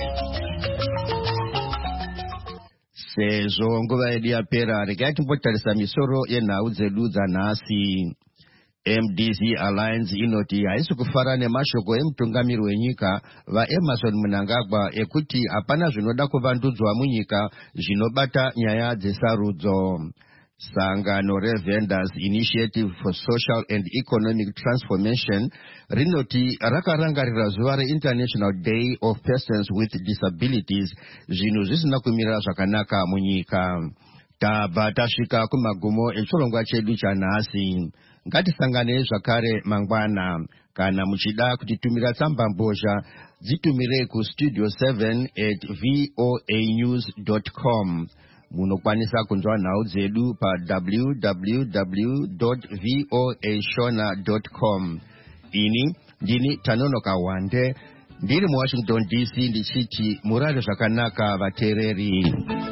Sezvo nguva yedu yapera, regai timbotarisa misoro yenhau dzedu dzanhasi. M D C Alliance inoti haisi kufara nemashoko emutungamiri wenyika vaEmmerson Mnangagwa ekuti hapana zvinoda kuvandudzwa munyika zvinobata nyaya dzesarudzo. Sangano reVendors Initiative for Social and Economic Transformation rinoti rakarangarira zuva reInternational Day of Persons with Disabilities zvinhu zvisina kumira zvakanaka munyika. Tabva tasvika kumagumo echirongwa chedu chanhasi. Ngatisanganei zvakare mangwana. Kana muchida kutitumira tsamba mbozha, dzitumirei ku studio seven at voanews dot com. munokwanisa kunzwa nhau dzedu pa w w w dot voashona dot com. Ini ndini Tanonoka Wande, ndiri mu Washington D C, ndichiti murado zvakanaka vateereri.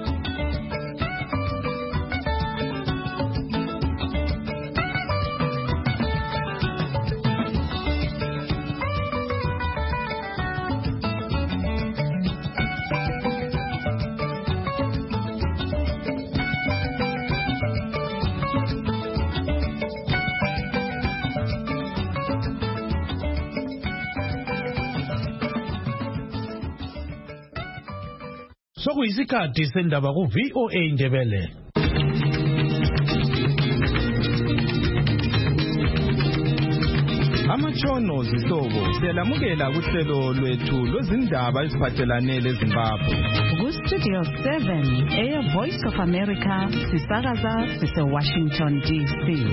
Sokuyisikhathi sendaba ku V O A Ndebele. Amatshono zihlobo siyalamukela kuhlelo lwethu lwezindaba eziphathelane leZimbabwe. Ku Studio seven, Air Voice of America, sisakaza sise Washington D C.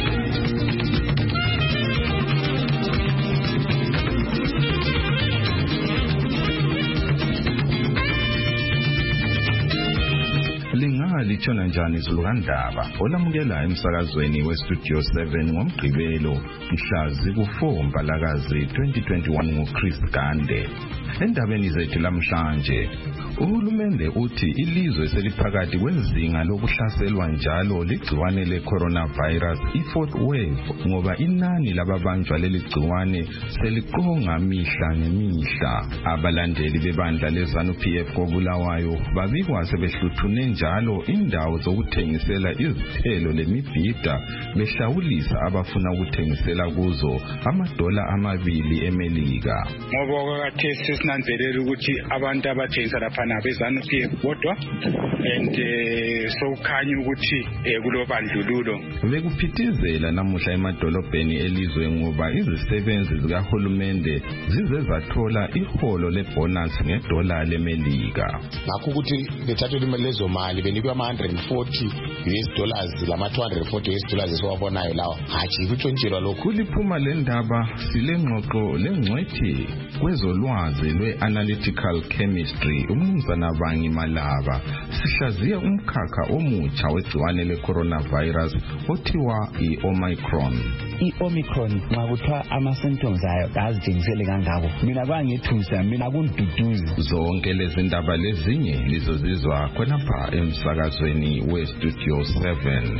Litshona njani izulukandaba olamukela emsakazweni weStudio seven ngomgqibelo mhla ziku-four Mbalakazi twenty twenty-one nguChris Gande. Endabeni zethu lamhlanje, uhulumende uthi ilizwe seliphakathi kwezinga lokuhlaselwa njalo ligciwane le-coronavirus i-fourth wave ngoba inani lababanjwa leli gciwane seliqonga mihla ngemihla. Abalandeli bebandla leZANU-P F koBulawayo babikwa sebehluthune njalo indawo zokuthengisela izithelo lemibhida behlawulisa abafuna ukuthengisela kuzo amadola amabili eMelika. Ngoba kathesi sinanzelela ukuthi abantu abathengisa lapha nabeZANU-P F bodwa and sokukhanya ukuthi kulobandlululo. Bekuphithizela namuhla emadolobheni elizwe ngoba izisebenzi zikahulumende zize zathola iholo lebonus ngedola leMelika. Ngakho ukuthi bethathelwe lezo mali benikwe ama one hundred forty U S dollars lama two hundred forty U S dollars esiwabonayo lawa hathi kutshontshelwa lokhu. Kuliphuma le ndaba silengxoxo lengcwethi kwezolwazi lwe-analytical chemistry umnumzana Bangi Malaba. Sihlaziya umkhakha omutsha wegciwane le-coronavirus othiwa i-Omicron. I-Omicron nxa kuthiwa ama-symptoms ayo azitshengisele kangako, mina kwangithusa, mina kundiduduza. Zonke lezi ndaba lezinye lizozizwa khonapha emsakazweni weStudio seven.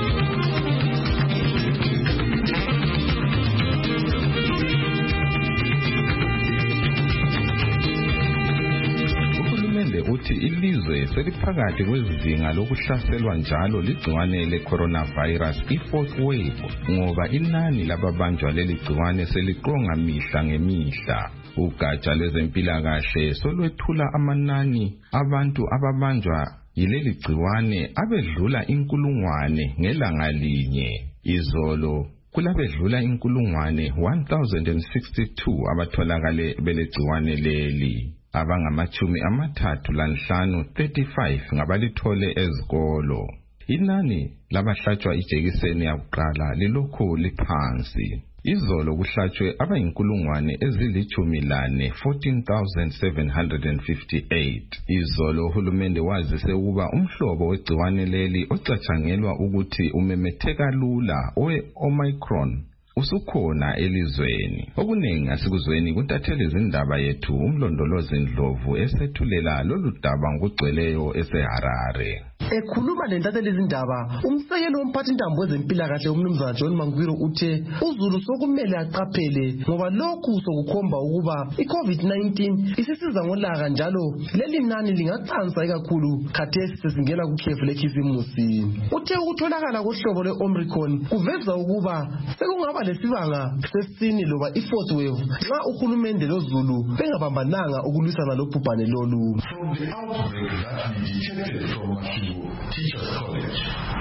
Uthi ilizwe seliphakathi kwezinga lokuhlaselwa njalo ligciwane le-coronavirus i-fourth wave ngoba inani lababanjwa leli gciwane seliqonga mihla ngemihla. Ugatsha lwezempilakahle solwethula amanani abantu ababanjwa yileli gciwane abedlula inkulungwane ngelanga linye. Izolo kulabedlula inkulungwane one thousand sixty-two abatholakale belegciwane leli. Abangamachumi amathathu lanhlanu thirty-five ngabalithole ezikolo. Inani labahlatshwa ijekiseni yakuqala lilokhu liphansi. Izolo kuhlatshwe abayinkulungwane ezilichumi lane fourteen thousand seven hundred fifty-eight. Izolo uhulumende wazise ukuba umhlobo wegciwane leli ocatshangelwa ukuthi umemetheka lula owe-Omicron usukhona elizweni. Okuningi asikuzweni kuntatheli izindaba yethu umlondolozi Ndlovu esethulela lolu daba ngokugcweleyo eseHarare. Ekhuluma nentatheli izindaba, umsekeli womphathintambo wezempilakahle umnumzana John Mangwiro uthe uZulu sokumele aqaphele ngoba lokhu sokukhomba ukuba i-COVID nineteen isisiza ngolaka njalo leli nani lingaqansa kakhulu khathesi sesingena kukhefu lekhisimusi. Uthe ukutholakala kohlobo lwe-Omicron kuveza ukuba sekungaba lesibanga sesini loba i-fourth wave nxa uhulumende loZulu bengabambananga ukulwisana lobhubhane lolu. From the outbreak that we detected from Mashibu Teachers College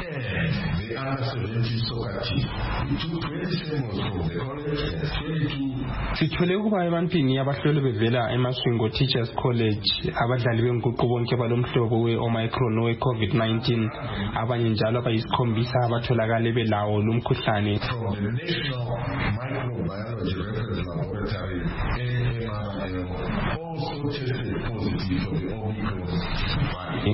and the under seventeen soccer team, we took twenty samples from the college and twenty-two. Sithole ukuba ebantwini abahlole bevela eMasvingo Teachers College abadlali benguqu bonke balomhlobo we-Omicron we-COVID nineteen abanye njalo abayisikhombisa abatholakale belawo lumkhuhlane. From the National Microbiology Reference Laboratory N M R L also tested positive for the Omicron variant.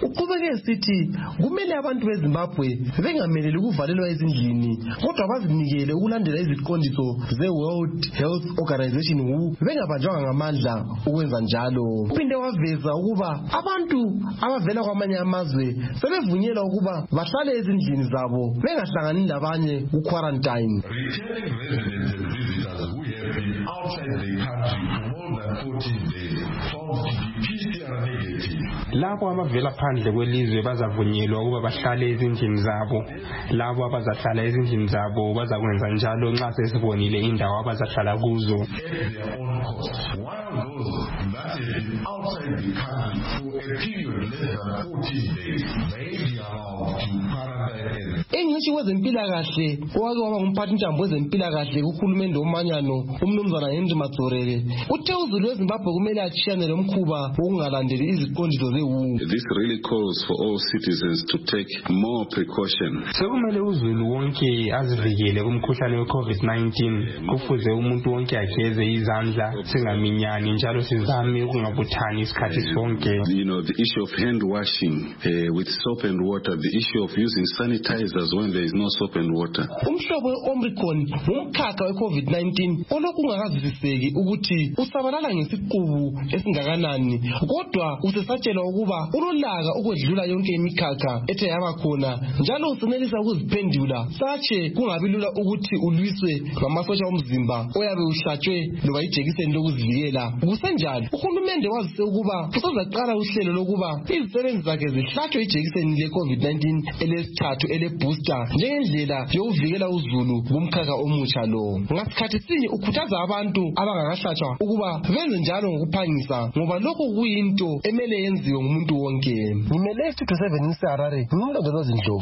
sake sithi kumele abantu beZimbabwe bengameleli ukuvalelwa ezindlini kodwa bazinikele ukulandela iziqondiso ze-World Health Organization W H O bengabanjwanga ngamandla ukwenza njalo. Uphinde waveza ukuba abantu abavela kwamanye amazwe sebevunyelwa ukuba bahlale ezindlini zabo bengahlangani labanye ku-quarantine. Returning residents and visitors who have been outside the country for more than fourteen days found to be P C R negative. Labo abavela phandle kwelizwe bazavunyelwa ukuba bahlale ezindlini zabo. Labo abazahlala ezindlini zabo bazakwenza njalo nxa sesibonile indawo abazahlala kuzo. At their own cost. While those that have been outside the country for a period less than fourteen days may be allowed to quarantine. Engitshi wezempilakahle owake waba ngumphathintambo wezempilakahle kuhulumende womanyano umnumzana Henry Matsorele uthe uzulu weZimbabwe kumele atshiyane lomkhuba wokungalandeli iziqondiso ze-W H O. This really calls for all citizens to take more precaution. Sekumele uzulu wonke azivikele kumkhuhlane we-COVID nineteen. Kufuze umuntu wonke ageze izandla singaminyani njalo sizame ukungabuthani isikhathi sonke. You know, the issue of hand washing uh, with soap and water, the issue of using sanitizers when there is no soap and water. Umhlobo we-Omicron ngumkhakha we-COVID nineteen olokhu ungakazwisiseki ukuthi usabalala ngesiqubu esingakanani kodwa usesatshelwa ukuba ulolaka ukwedlula yonke imikhakha ethe yaba khona njalo usenelisa ukuziphendula satshe kungabi lula ukuthi ulwiswe ngamasosha omzimba oyabe uhlatshwe loba ijekiseni lokuzivikela. Kusenjalo uhulumende wazise ukuba usazaqala uhlelo lokuba izisebenzi zakhe zihlatshwe ijekiseni le-COVID nineteen elesithathu ele-booster njengendlela yokuvikela uzulu kumkhakha omutsha lo. Ngasikhathi sinye ukhuthaza abantu abangakahlatshwa ukuba benze njalo ngokuphangisa ngoba lokho kuyinto emele yenziwe ngumuntu wonke. Ngimele Studio seven eHarare, ngumlondolozi Ndlovu.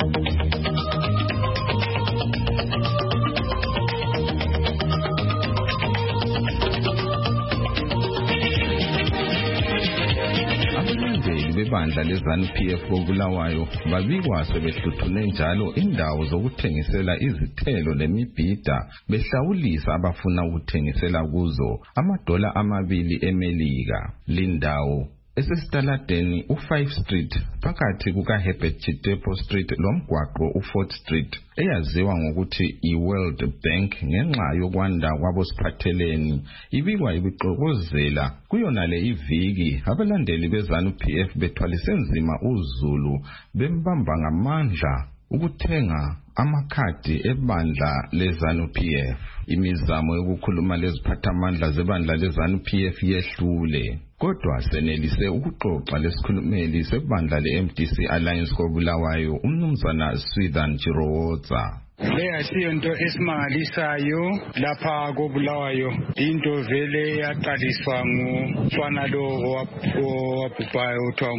Bebandla leZANU P F koBulawayo babikwa sebehluthune njalo indawo zokuthengisela izithelo lemibhida behlawulisa abafuna ukuthengisela kuzo amadola amabili eMelika. Lindawo esesitaladeni u-five Street phakathi kukaHerbert Chitepo Street lomgwaqo u-fourth Street eyaziwa ngokuthi i-World Bank ngenxa yokwanda kwabosiphatheleni ibikwa ibixokozela kuyona le iviki abalandeli beZANU P F bethwalise nzima uzulu bembamba ngamandla ukuthenga amakhadi ebandla leZANU P F. Imizamo yokukhuluma leziphathamandla zebandla leZANU P F yehlule kodwa senelise ukuxoxa lesikhulumeli sebandla le-M D C Alliance koBulawayo umnumzana Swithan Chirowoza. Leyasiyo into esimangalisayo lapha koBulawayo into vele yaqaliswa ngumfana lo owabhubhayo othiwa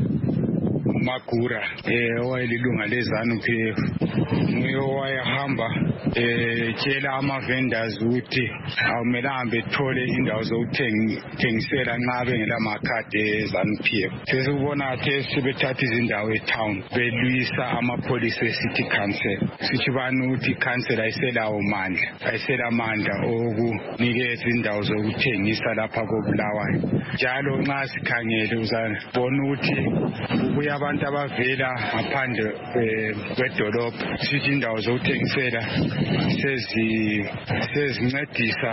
Magura eh owayelilunga leZANU P F nguye owayehamba eh tshela ama vendors ukuthi awumelanga bethole indawo zokuthengisela nxa bengela makhadi eZANU P F. Sesibona athe sebethatha izindawo eTown belwisa amapolice city council sithi bani ukuthi council ayiselawo mandla ayisela amandla okunikeza indawo zokuthengisa lapha koBulawayo. Njalo nxa sikhangele uzabona ukuthi kubuya abantu abavela ngaphandle kwedolobha sithi indawo zokuthengisela sezi sezincedisa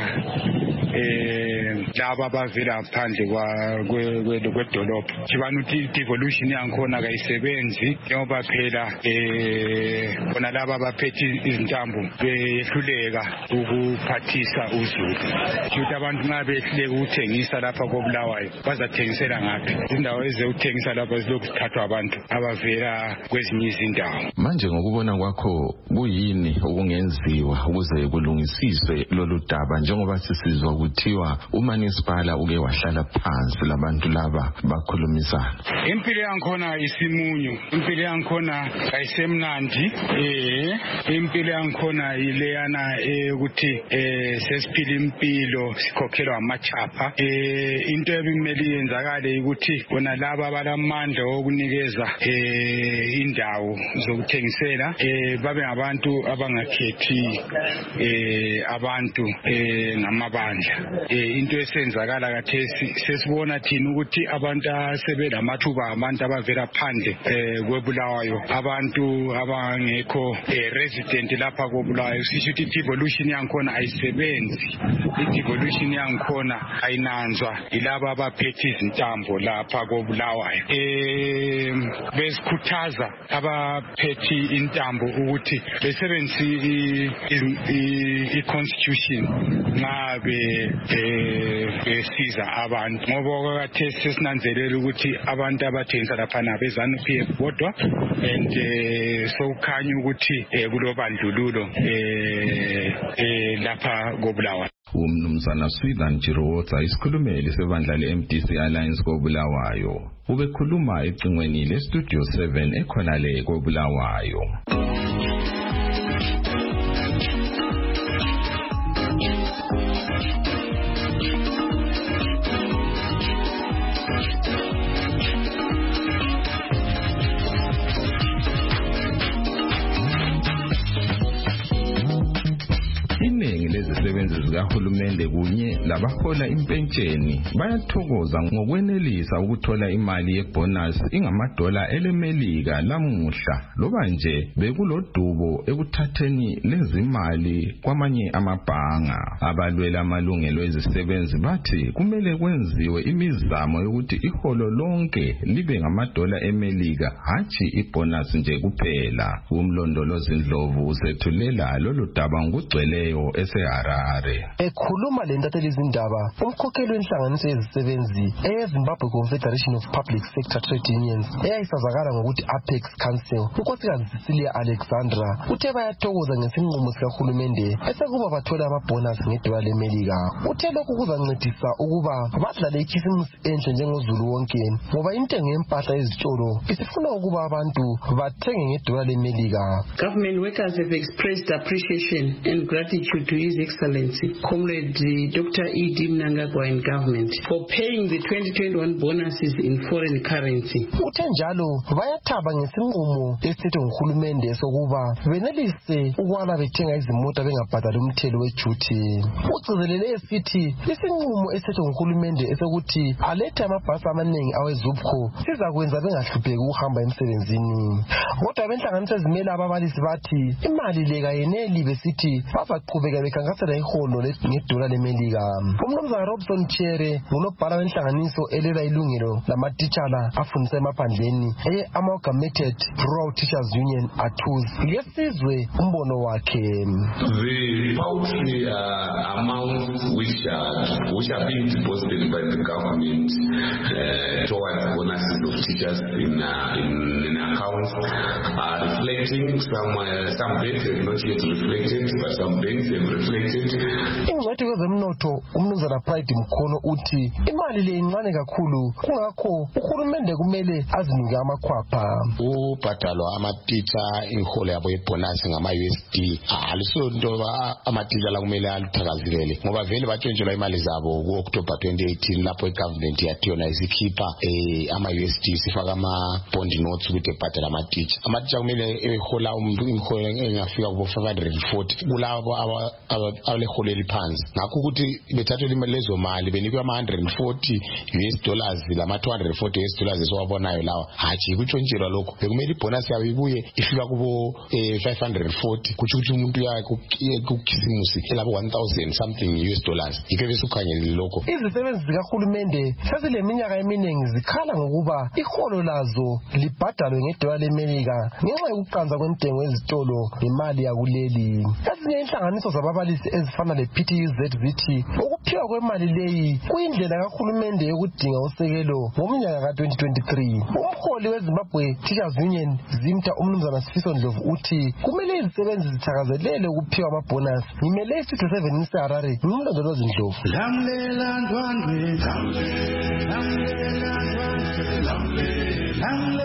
eh laba abavela ngaphandle kwedolobha. Jibana ukuthi devolution yankhona kayisebenzi njengoba phela eh bona laba abaphethe izintambo behluleka ukuphathisa uzulu. Ukuthi abantu nxa behluleka ukuthengisa lapha koBulawayo bazathengisela ngaphi? Indawo ezokuthengisela lapha zilokuthathwa abantu abavela kwezinye izindawo. Manje ngokubona kwakho kuyini okungenziwa ukuze kulungisiswe lolu daba njengoba sisizwa kuthiwa uManisipala uke wahlala phansi labantu laba bakhulumisana? Impilo yankhona isimunyu, impilo yankhona ayisemnandi, eh impilo yankhona ileyana ukuthi eh sesiphila impilo sikhokhelwa amachapha. Eh into ebimeli yenzakale ukuthi bona laba abalamandla okunikeza eh indawo zokuthengisela eh babe ngabantu abangakhethi eh abantu eh ngamabandla kuphela. Eh into esenzakala kathesi sesibona thina ukuthi abantu asebelamathuba abantu abavela phandle eh kweBulawayo, abantu abangekho resident lapha koBulawayo, sisho ukuthi devolution yankhona ayisebenzi. I-devolution yankhona ayinanzwa yilabo abaphethe izintambo lapha koBulawayo. Eh besikhuthaza abaphethe intambo ukuthi besebenzise i-constitution ngabe besiza abantu, ngoba kathesi sesinanzelela ukuthi abantu abathengisa lapha nabezanu P F bodwa, and sokukhanya ukuthi kulobandlululo eh lapha koBulawayo. Umnumzana Swithan Jirotsa, isikhulumeli sebandla le-M D C Alliance koBulawayo, ubekhuluma ecingweni le-Studio seven ekhona le koBulawayo. Izisebenzi zikahulumende kunye labahola impentsheni bayathokoza ngokwenelisa ukuthola imali yebonus ingamadola elemelika lamuhla, loba nje bekulodubo ekuthatheni lezimali kwamanye amabhanga. Abalwela amalungelo ezisebenzi bathi kumele kwenziwe imizamo yokuthi iholo lonke libe ngamadola emelika, hatshi ibonus nje kuphela. Umlondolozi Ndlovu usethulela lolu daba ngokugcweleyo eseHarare. Ekhuluma le ntatheli izindaba, umkhokheli wenhlanganiso yezisebenzi eyeZimbabwe Confederation of Public Sector Trade Unions eyayisazakala ngokuthi Apex Council, unkosikazi Cecilia Alexandra, uthe bayathokoza ngesinqumo sikahulumende esekuba bathola amabonus ngedola lemelika. Uthe lokhu kuzancedisa ukuba badlale ikhisimusi enhle njengozulu wonke, ngoba intengo yempahla ezitolo isifuna ukuba abantu bathenge ngedola lemelika. Government workers have expressed appreciation and gratitude to His Excellency Comrade Doctor E D Mnangagwa and government for paying the twenty twenty-one bonuses in foreign currency. Uthe njalo bayathaba ngesinqumo esithethe nguhulumende sokuba benelise ukwala bethenga izimota bengabhadali umthelo wejuthi. Ugcizelele esithi isinqumo esithethe nguhulumende esokuthi alethe amabhasi amaningi awezupco sizakwenza bengahlupheki ukuhamba emsebenzini. Kodwa benhlanganiso ezimela ababalisi bathi imali le kayeneli, besithi bazaqhubeka bekhankasela iholo ngedola lemelika. Umnumzana Robson Chere ngunobhala wenhlanganiso elela ilungelo lamatitshala afundisa emaphandleni eye-Amalgamated Rural Teachers Union A T U S. Yesizwe umbono wakhe. The paltry uh, amounts which are which are being deposited by the government uh, towards bonuses of teachers in uh, in, in accounts are reflecting some uh, some banks have not yet reflected, but some banks have reflected. Ingcwethi kwezemnotho umnumzana Pride Mkhono uthi imali le incane kakhulu, kungakho uhulumende kumele azinike amakhwapha. Ubhadalwa amaticha iholo yabo yebonus ngama-U S D alisonto amaticha la kumele aluthakazekele, ngoba vele batshontshelwa imali zabo ku-October twenty eighteen lapho igovernment yathi yona isikhipha eh, ama-U S D sifaka ama-bond notes ukuthi ebhadala amaticha. Amaticha kumele ehola umuntu imiholo engafika kubo five hundred forty kulabo abaleholo eliphansi. Ngakho ukuthi bethathelwe imali lezo mali benikwe ama-one hundred forty U S dollars lama-two hundred forty U S dollars esiwabonayo lawa, hatshi kutshontshelwa lokho. Bekumele ibonus yabo ibuye ifika kubo eh, five hundred forty, kutsho ukuthi umuntu kukhisimusi elabo one thousand something U S dollars. Yikho besukhangelile lokho. Izisebenzi zikahulumende sezileminyaka eminingi zikhala ngokuba iholo lazo libhadalwe ngedola lemelika ngenxa yokuqanza kwentengo ezitolo ngemali yakuleli. Ezinye inhlanganiso zababalisi ezifana le-P T U Z zithi ukuphiwa kwemali leyi kuyindlela kahulumende yokudinga usekelo ngomnyaka ka twenty twenty-three. Umholi weZimbabwe Teachers Union Zimta umnumzana Sifiso Ndlovu uthi kumele izisebenzi zithakazelele ukuphiwa amabonus. Ngimele iStudio seven eseHarare, ngumlondolozi Ndlovu. Lamlela ndwandwe, lamlela ndwandwe, lamlela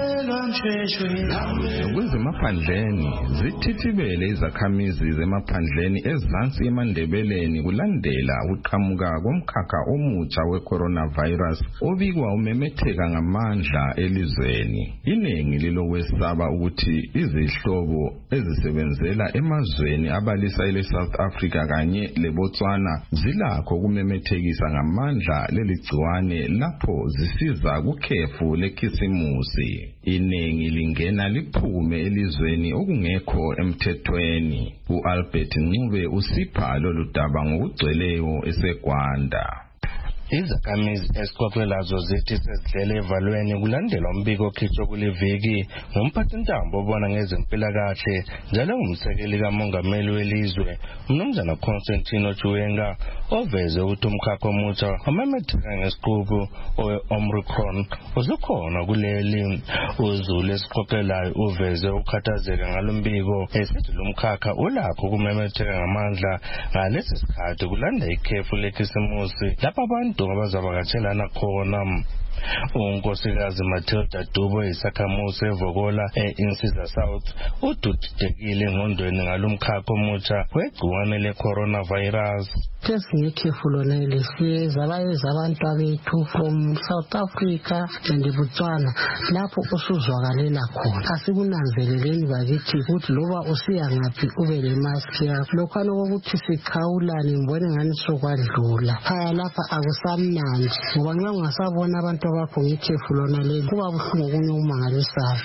Kwezemaphandleni zithithibele izakhamizi zemaphandleni ezansi emandebeleni kulandela ukuqhamuka komkhakha omutsha we-coronavirus obikwa umemetheka ngamandla elizweni. Iningi lilokwesaba ukuthi izihlobo ezisebenzela emazweni abalisa ele-South Africa kanye leBotswana zilakho ukumemethekisa ngamandla leligciwane lapho zisiza kukhefu lekhisimusi. Iningi lingena liphume elizweni okungekho emthethweni. U-Albert Ncube usipha lolu daba ngokugcweleyo eseGwanda. Izakhamizi esixoxelazo zithi sezidlele evalweni kulandela umbiko okhitshwe kuliviki ngumphathintambo obona ngezempilakahle njalo ngumsekeli kamongameli welizwe uMnumzana Constantine Chiwenga oveze ukuthi umkhakha omutsha wamemetheka ngesiqubu owe-Omicron usukhona kuleli. UZulu esixoxelayo uveze ukhathazeka ngalo mbiko esithi lo mkhakha ulakho ukumemetheka ngamandla ngalesi sikhathi kulanda ikhefu lekhisimusi lapha abantu abazabakatshelana khona. Unkosikazi Matilda Dubo isakhamuzi eVokola e-Insiza South ududekile engqondweni ngalomkhakha omutsha wegciwane le-coronavirus. Sesinekhefu lona lesiyeza abayeza abantu abethu from South Africa and Botswana lapho usuzwakalela khona. Asikunanzeleleni bakithi ukuthi loba usiya ngaphi ube le mask yakho. Lokho lokuthi sikhawulane ngibone ngani sokwadlula. Phaya lapha akusamnandi ngoba nxa ungasabona abantu abakho ngekhefu lona leli kuba buhlungu kunye umangalisayo.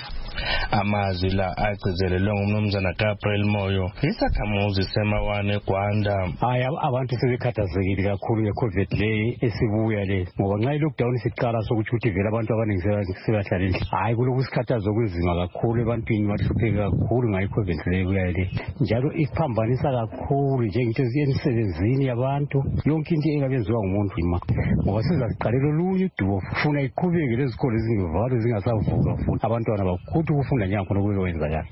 Amazwi la agcizelelwe ngumnumzana Gabriel Moyo isakhamuzi semawane eGwanda. Hayi abantu sebekhathazekile kakhulu ngeCovid le esibuya le ngoba nxa i-lockdown siqala sokuthi ukuthi vele abantu abaningi sebahlalile. Hayi kulokusikhathaza okunzima kakhulu ebantwini bahlupheka kakhulu ngayo iCovid le ebuya le njalo iphambanisa kakhulu njengento emsebenzini yabantu yonke into engabenziwa ngumuntu ngoba sizaziqalela olunye udubo funa iqhubeke lezikole ezingevalwe zingasavuka futhi abantwana bakhulu ukufunda nyango nokuwenza.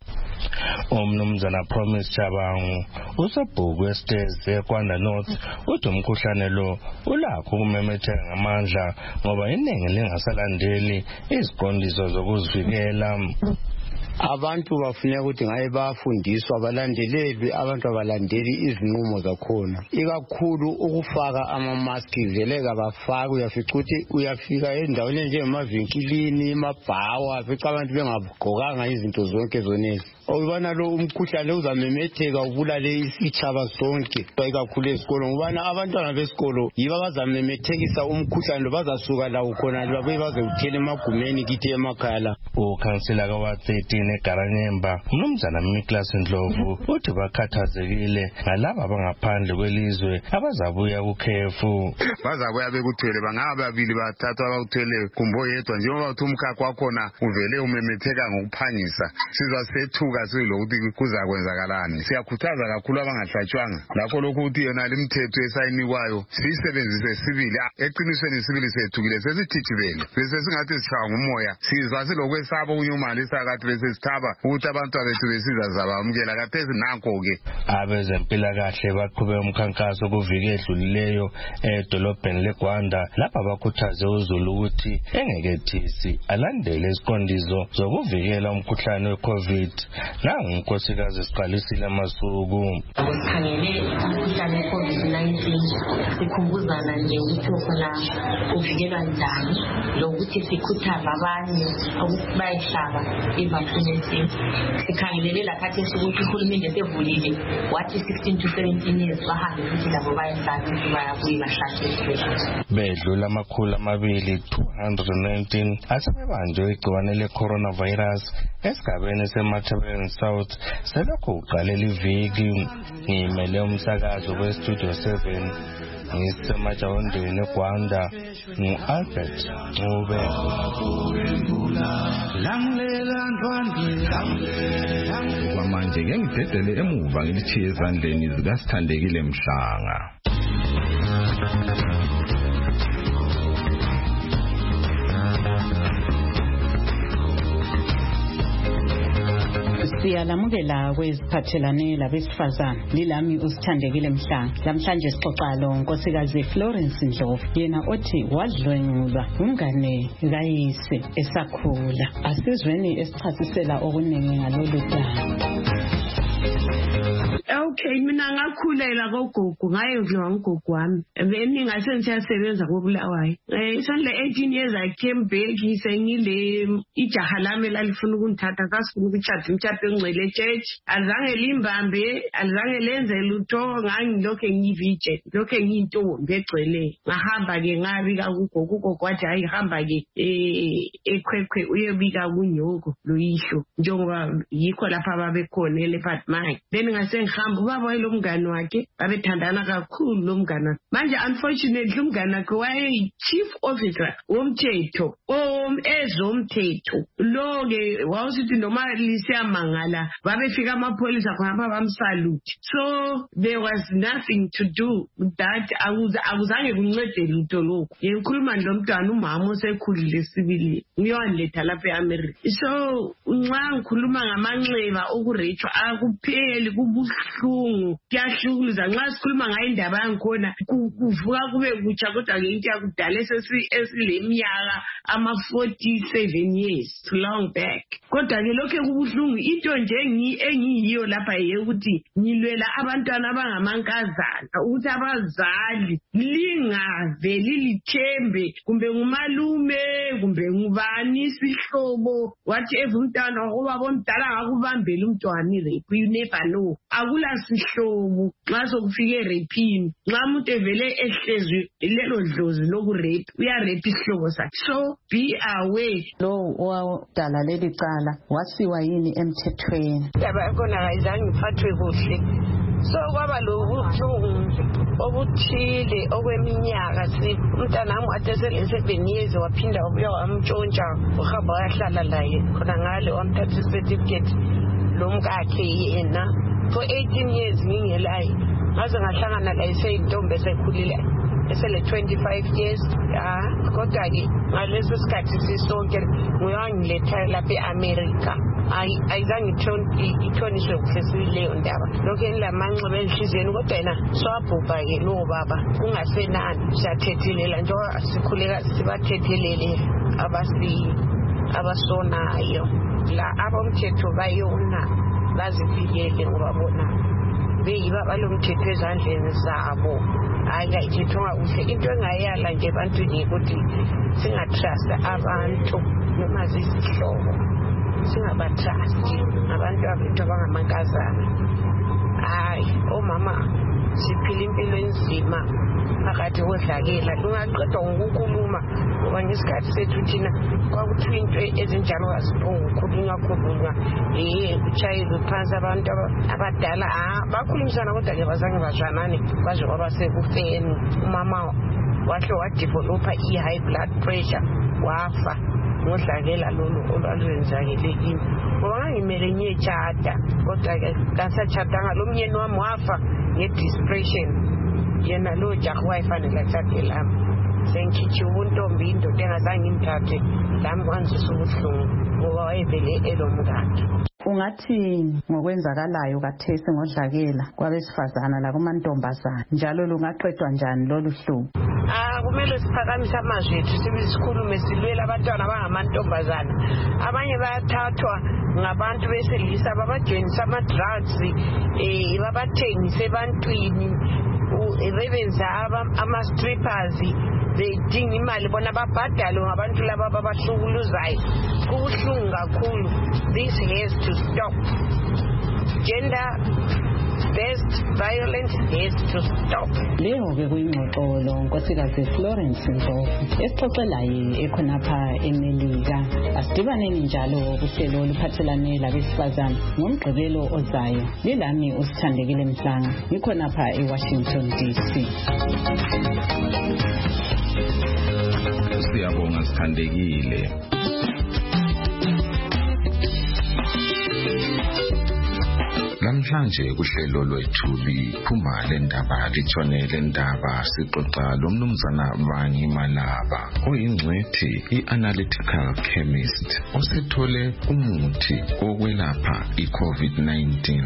Umnumzana Promise Chabangu usebhuku esitezi eGwanda North uthi umkhuhlane lo ulakho ukumemetheka ngamandla ngoba iningi lingasalandeli iziqondiso zokuzivikela. Abantu bafuneka ukuthi ngaye bafundiswa balandelelwe abantu abalandeli izinqumo zakhona ikakhulu ukufaka ama-mask vele kabafaka uyafica ukuthi uyafika endaweni enjengemavinkilini emabhawa afica abantu bengagqokanga izinto zonke zonezi ubana lo umkhuhlane uzamemetheka ubulale isitshaba sonke ikakhulu esikolo ngobana abantwana besikolo yiba bazamemethekisa umkhuhlane bazasuka lawo khona babuye bazewuthela emagumeni kithi emakhaya la. Ukhansila kawa thirteen eGaranyemba uMnumzana Miklas Ndlovu uthi bakhathazekile ngalabo abangaphandle kwelizwe abazabuya kukhefu. Bazabuya bekuthwele bangaba babili bathathu abakuthwele kumbo yedwa njengoba uthi umkhakha wakhona uvele umemetheka ngokuphangisa sizwa sethuka silokuthi kuzakwenzakalani. Siyakhuthaza kakhulu abangahlatshwanga lakho lokhu ukuthi yona limithetho esayinikwayo siyisebenzise sibili eqinisweni sibili sethukile sesithithibele bese singathi sishaya ngumoya sizwa silokwesaba unyumalisa kathi bese sithaba ukuthi abantu abethu besiza zabamukela kathesi nanko ke. Abezempilakahle baqhubeka umkhankaso kuviki edlulileyo edolobheni leGwanda lapha bakhuthaze uZulu ukuthi engekethisi alandele isiqondiso zokuvikela umkhuhlane weCovid. Nangu unkosikazi siqalisile amasuku. Sikhangele umkhuhlane weCovid nineteen sikhumbuzana nje ukuthi khona uvikelwa njani lokuthi sikhuthaza abanye ukuthi bayihlaba i-vaccination. Sikhangelele lakhathesi ukuthi uhulumende sevulile wathi sixteen to seventeen years bahambe futhi labo bayihlaba ukuthi bayabuye bahlatshwe. Bedlula amakhulu amabili two hundred nineteen asebebanjwe igciwane le-coronavirus esigabeni seMatabele South selokhu uqalela iviki. Ngimele umsakazo kwestudio seven ngisemajawondeni eGwanda ngu-Albert Ncube. Kwamanje ke ngidedele emuva ngilithiye ezandleni zikaSithandekile Mhlanga. Siyalamukela kweziphathelane labesifazana. Lilami usithandekile Mhlanga. Namhlanje sixoxa lo nkosikazi Florence Ndlovu, yena othi wadlwengulwa umngane kayise esakhula. Asizweni esichasisela okuningi ngalolu daba. Okay, mina ngakhulela kogogo, ngayodliwa ngugogo wami. Then ngase ngiyasebenza koBulawayo. Eh isonle eighteen years I came back sengile ijaha lami lalifuna ukungithatha kasifuna ukuchata imthatho engcwele church. Azange limbambe, azange lenze lutho, ngangilokho ngivije, lokho ngiyintombi egcwele. Ngahamba ke ngabika kugogo, ugogo wathi hayi hamba ke eh ekhwekhwe uyebika kunyoko loyisho. Njengoba yikho lapha babekhona eLefatmai. Then ngase ngihamba ubaba lo mngane wakhe babethandana kakhulu lo mngane. Manje unfortunately umngane wakhe waye chief officer womthetho om ezomthetho. Lo ke wawusithi noma lisiyamangala babefika amapholisa khona bamsalute. So there was nothing to do with that. Akuzange kuncede lutho lokho. Ngikhuluma lo mntwana umama osekhulile sibili uyowaletha lapha eAmerica. So nxa ngikhuluma ngamanxeba okurechwa akupheli kubuhlungu kuyahlukuza. Nxa sikhuluma ngayo indaba yangikhona kuvuka kube kutsha kodwa ke into yakudala esileminyaka ama forty-seven years too long back. Kodwa ke lokho kubuhlungu into nje engiyiyo lapha yekuthi ngilwela abantwana abangamankazana ukuthi abazali lingaveli lithembe kumbe ngumalume kumbe ngubani sihlobo wathi evumntwana ngoba bomdala ngakubambela umntwana irape. You never know. Akula sihlobo nxa sokufike rapini. Nxa umuntu evele ehlezwe lelo dlozi lokurape uyarape isihlobo sakhe. So be aware. Lo wadala leli cala wasiwa yini emthethweni? Yaba khona ayizange ngiphathwe kuhle. So kwaba lobuhlungu obuthile okweminyaka si umntana wami atesele seven years waphinda ubuya wamtshontsha uhamba wayahlala laye khona ngale wamthatha certificate lomkakhe yena for eighteen years ngingelayo. Ngaze ngahlangana laye seyintombi esekhulile esele twenty-five years. Ah kodwa ke ngaleso sikhathi sisonke nguyangiletha lapha eAmerica. Ayi ayizange ithoniswe kuhle sileyo ndaba. Lokho enilamanxeba enhlizweni kodwa yena swabhubha ke lo baba kungasenani siyathethelela njengoba sikhuleka sibathethelele abasi abasonayo. La abomthetho bayona bazivikele ngoba bona beyiba balomthetho ezandleni zabo. Hayi ayithethwa kuhle. Into engayala nje ebantwini ukuthi singatrust abantu noma zisihlobo. Singabatrust abantu abethu abangamankazana. Hayi omama siphila impilo enzima phakathi kodlakela lungaqedwa ngokukhuluma ngoba ngesikhathi sethu thina kwakuthiwa into ezinjalo kaziphongo ukukhulunywa khulunywa eh kuchayela phansi abantu abadala ah bakhulumisana kodwa ke bazange bazwanane baze kwaba sekufeni. Umama wahle wadevelopa i-high blood pressure wafa ngodlakela lolu olwalwenzakele kimi ngoba ngimele ngiyechata kodwa ke kasachatanga lo myeni wami wafa nge-depression. Yena lo jaha wayefanele athathe lami sengikhitshe ubuntombi indoda engazange imthathe lami kwanzisa ubuhlungu ngoba wayevele elomkakhe. Ungathi ngokwenzakalayo kathesi ngodlakela kwabesifazana lakumantombazana njalo lungaqedwa njani lolu hlupho? Ah kumele siphakamise amazwi ethu sikhulume silwela abantwana abangamantombazana. Abanye bayathathwa ngabantu beselisa babajoyinisa ama-drugs eh babathengise ebantwini bebenza ama-strippers bedinga imali bona babhadalwe ngabantu laba ababahlukuluzayo. Kubuhlungu kakhulu. This has to stop. Gender based violence has to stop. Leyo ke kuyingxoxo lo nkosikazi Florence Ndlovu esixoxelayo ekhonapha eMelika. Asidibaneni njalo kuhlelo oluphathelane labesifazana ngomgqibelo ozayo. Lilami usithandekile Mhlanga ngikhonapha eWashington D C. Siyabonga Sithandekile. Namhlanje Namhlanje kuhlelo lwethu liphuma le ndaba litshone le ndaba sixoxa lo mnumzana Bangi Malaba oyingcwethi i-analytical chemist osethole umuthi wokwelapha i-COVID nineteen.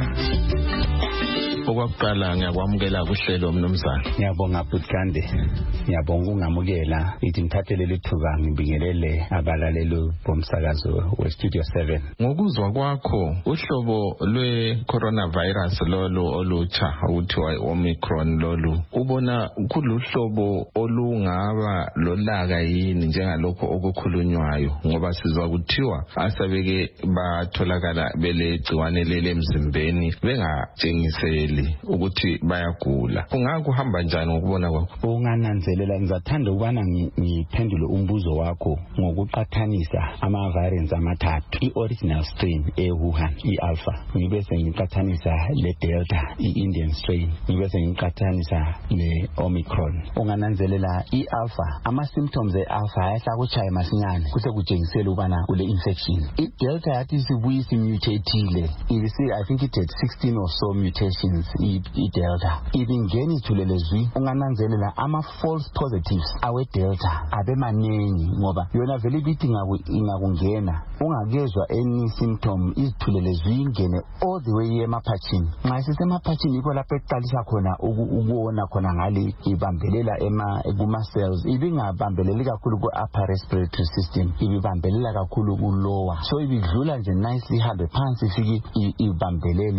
Okwaqala ngiyakwamukela kuhlelo mnumzana. Ngiyabonga Butkande. Ngiyabonga ungamukela ithi ngithathele lithuba ngibingelele abalaleli bomsakazo we Studio seven. Ngokuzwa kwakho uhlobo lwe coronavirus lolu olutsha okuthiwa Omicron lolu ubona kuluhlobo olungaba lolaka yini njengalokho okukhulunywayo ngoba sizwa kuthiwa asabeke batholakala belegciwane lele emzimbeni bengatshengiseli ukuthi bayagula. Ungakuhamba njani ngokubona kwakho? Ungananzelela ngizathanda ukubana ngiphendule umbuzo wakho ngokuqathanisa ama variants amathathu, i-original strain e-Wuhan, i-alpha, ngibe sengiqathanisa le delta, i-Indian strain, ngibe sengiqathanisa le Omicron. Ungananzelela i-alpha, ama-symptoms e-alpha ayahla kuchaya masinyane kuse kutshengisela ukubana kule infection. I-delta yathi sibuye simutatile, I think it had sixteen or so mutations i-delta. Ibingeni ithulele zwi, ungananzelela ama-false positives awe-delta abe maningi ngoba yona vele ibithi ingakungena ungakezwa any symptom izithulele zwi ingene all the way emaphatshini. Nxa sisemaphatshini yikho lapho eqalisa khona ukubona khona ngale ibambelela ema kuma-cells, ibingabambeleli kakhulu ku-upper respiratory system, ibibambelela kakhulu ku-lower, so ibidlula nje nicely ihambe phansi ifike ibambelele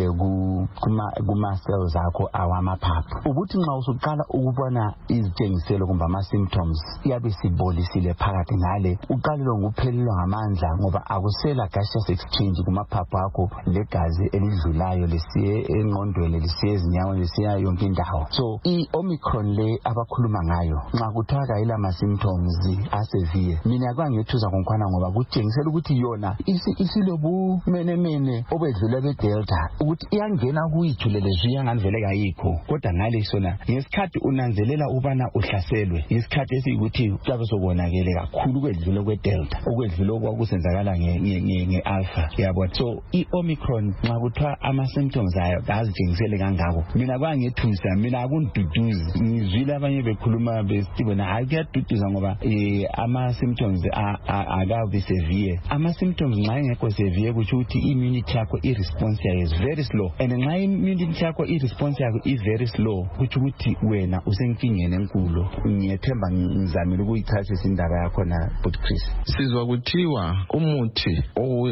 kuma-cells akho awamaphaphu. Ubuthi nxa usuqala ukubona izitshengiselo kumbe ama-symptoms iyabe sibolisile phakathi ngale uqalelwa nguphelelwa ngamandla ngoba akusela gaseous exchange kumaphaphu akho legazi elidlulayo lisiye engqondweni lisiye ezinyaweni lisiya yonke indawo. So i-Omicron le abakhuluma ngayo nxa kuthiwa kayila ama-symptoms asevere, mina kwangithuza konkhwana ngoba kutshengisela ukuthi yona isilobu menemene obedlula be-delta ukuthi iyangena kuyithulele zwi yangani kayikho, kodwa ngale sona ngesikhathi unanzelela ubana uhlaselwe isikhathi esikuthi kuyabe sokonakele kakhulu kwedlula kwe-delta okwedlula okwakusenzakala nge-alpha yabo. So i-Omicron nxa kuthiwa ama-symptoms ayo azitshengisele kangako, mina kwangithusa, mina akungiduduzi. Ngizwile abanye bekhuluma besithi bona hayi kuyaduduza ngoba ama-symptoms akabi severe. Ama-symptoms nxa engekho severe kutsho ukuthi i-immunity yakho i-response yayo is very slow, and nxa i-immunity yakho i-response yakho i-very slow kutsho ukuthi wena usenkingeni enkulu. Ngiyethemba ngizamile ukuyichasisa indaba yakho na but Chris. Sizwa kuthiwa umuthi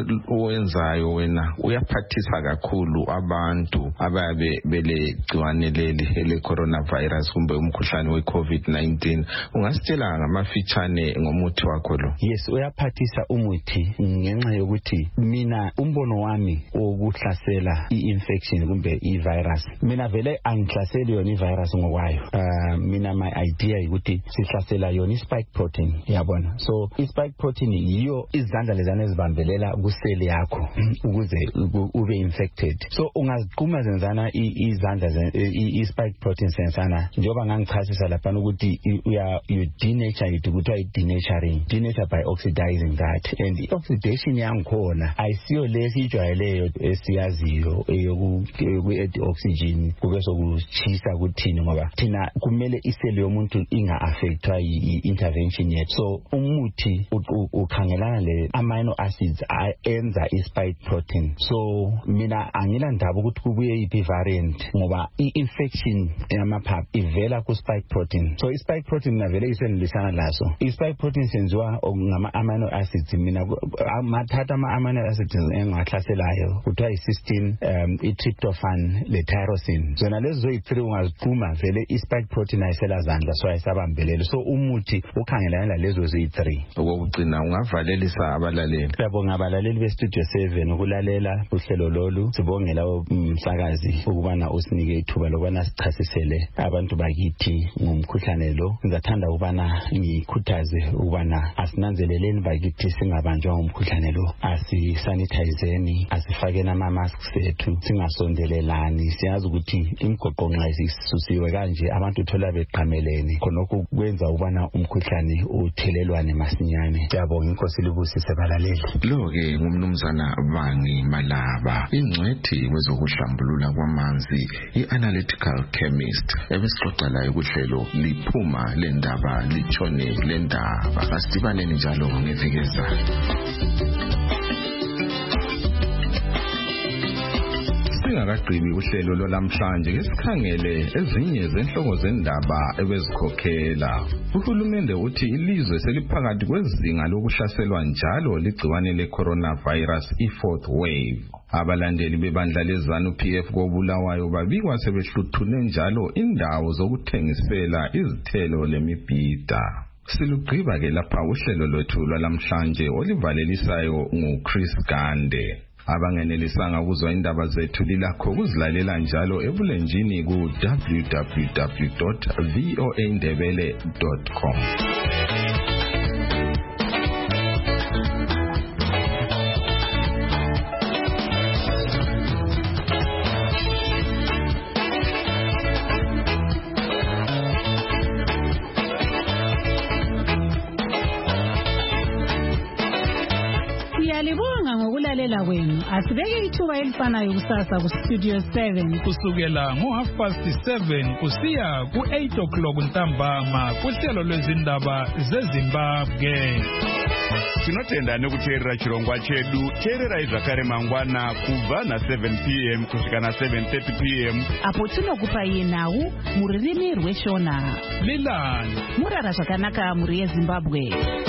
owenzayo wena uyaphathisa kakhulu abantu ababe belegciwane leli ele coronavirus kumbe umkhuhlane we-COVID nineteen. Ungasitshela ngamafitshane ngomuthi wakho lo? Yes, uyaphathisa umuthi ngenxa yokuthi mina umbono wami wokuhlasela i-infection kumbe i-virus, mina vele angihlaseli yona i-virus ngokwayo. Uh, mina my idea ukuthi sihlasela yona i-spike protein, yabona. So i-spike protein yiyo izandla lezana ezibambelela kuseli yakho ukuze ube infected. So ungaziquma zenzana izandla i-spike protein sensana njengoba ngangichasisa lapha ukuthi uya you denature it kuthiwa denaturing, denature by oxidizing that, and i-oxidation yangikhona ayisiyo lesijwayeleyo esiyaziyo eyoku-add oxygen kube sokuchisa kuthini ngoba thina kumele iseli yomuntu inga-affectwa yi-intervention yethu. So umuthi ukhangelana le amino acids enza i-spike protein. So mina angila ndaba ukuthi kubuye yiphi variant ngoba i-infection yamaphaphu ivela ku-spike protein. So i-spike protein mina vele isenilisana laso. I-spike protein senziwa ngama-amino acids. Mina mathatha ama-amino acids engahlaselayo kuthiwa i-cysteine, um, i-tryptophan, le-tyrosine. Zona lezo zoyi-three ungaziquma vele i-spike protein ayisela zandla so ayisabambelele. So umuthi ukhangelana lalezo zoyi-three. Okugcina ungavalelisa abalaleli. Siyabonga abalaleli be-Studio seven ukulalela uhlelo lolu. Sibongela umsakazi ukubana usinike ithuba lokubana sichasisele abantu bakithi ngomkhuhlane lo. Ngizathanda ukubana ngikhuthaze ukubana asinanzeleleni bakithi singabanjwa ngomkhuhlane lo. Asisanithayizeni, asifakeni ama-masks ethu, singasondelelani, siyazi ukuthi imgoqo nxa isisusiwe kanje abantu uthola beqamelene khonokho kwenza ubana umkhuhlane uthelelwane masinyane. Siyabonga inkosi libusise balaleli. Lo-ke ngumnumzana Bangi Malaba, ingcwethi kwezokuhlambulula kwamanzi, i-analytical chemist, ebesixoxa layo kuhlelo liphuma lendaba litshone lendaba. Asidibaneni njalo ngeviki ezayo. Singakagqibi uhlelo lwalamhlanje ngesikhangele ezinye zenhloko zendaba ebezikhokhela. Uhulumende uthi ilizwe seliphakathi kwezinga lokuhlaselwa njalo ligciwane le-coronavirus i-fourth wave. Abalandeli bebandla lezanu P F koBulawayo babikwa sebehluthune njalo indawo zokuthengisela izithelo lemibhida. Silugqiba ke lapha uhlelo lwethu lwalamhlanje olivalelisayo nguChris Gande. Abangenelisanga ukuzwa indaba zethu lilakho ukuzilalela njalo ebulenjini ku w w w dot voa ndebele dot com. Ngokulalela kwenu asibeke ithuba elifanayo kusasa ku Studio seven kusukela ngo half past seven kusiya ku eight o'clock ntambama kuhlelo lwezindaba zeZimbabwe. Tinotenda nekuteerera chirongwa chedu. Teerera zvakare mangwana kubva na seven p m kusvika na seven thirty p m apo tinokupa yenhau mururimi rweshona. Lilani murara zvakanaka muri yeZimbabwe.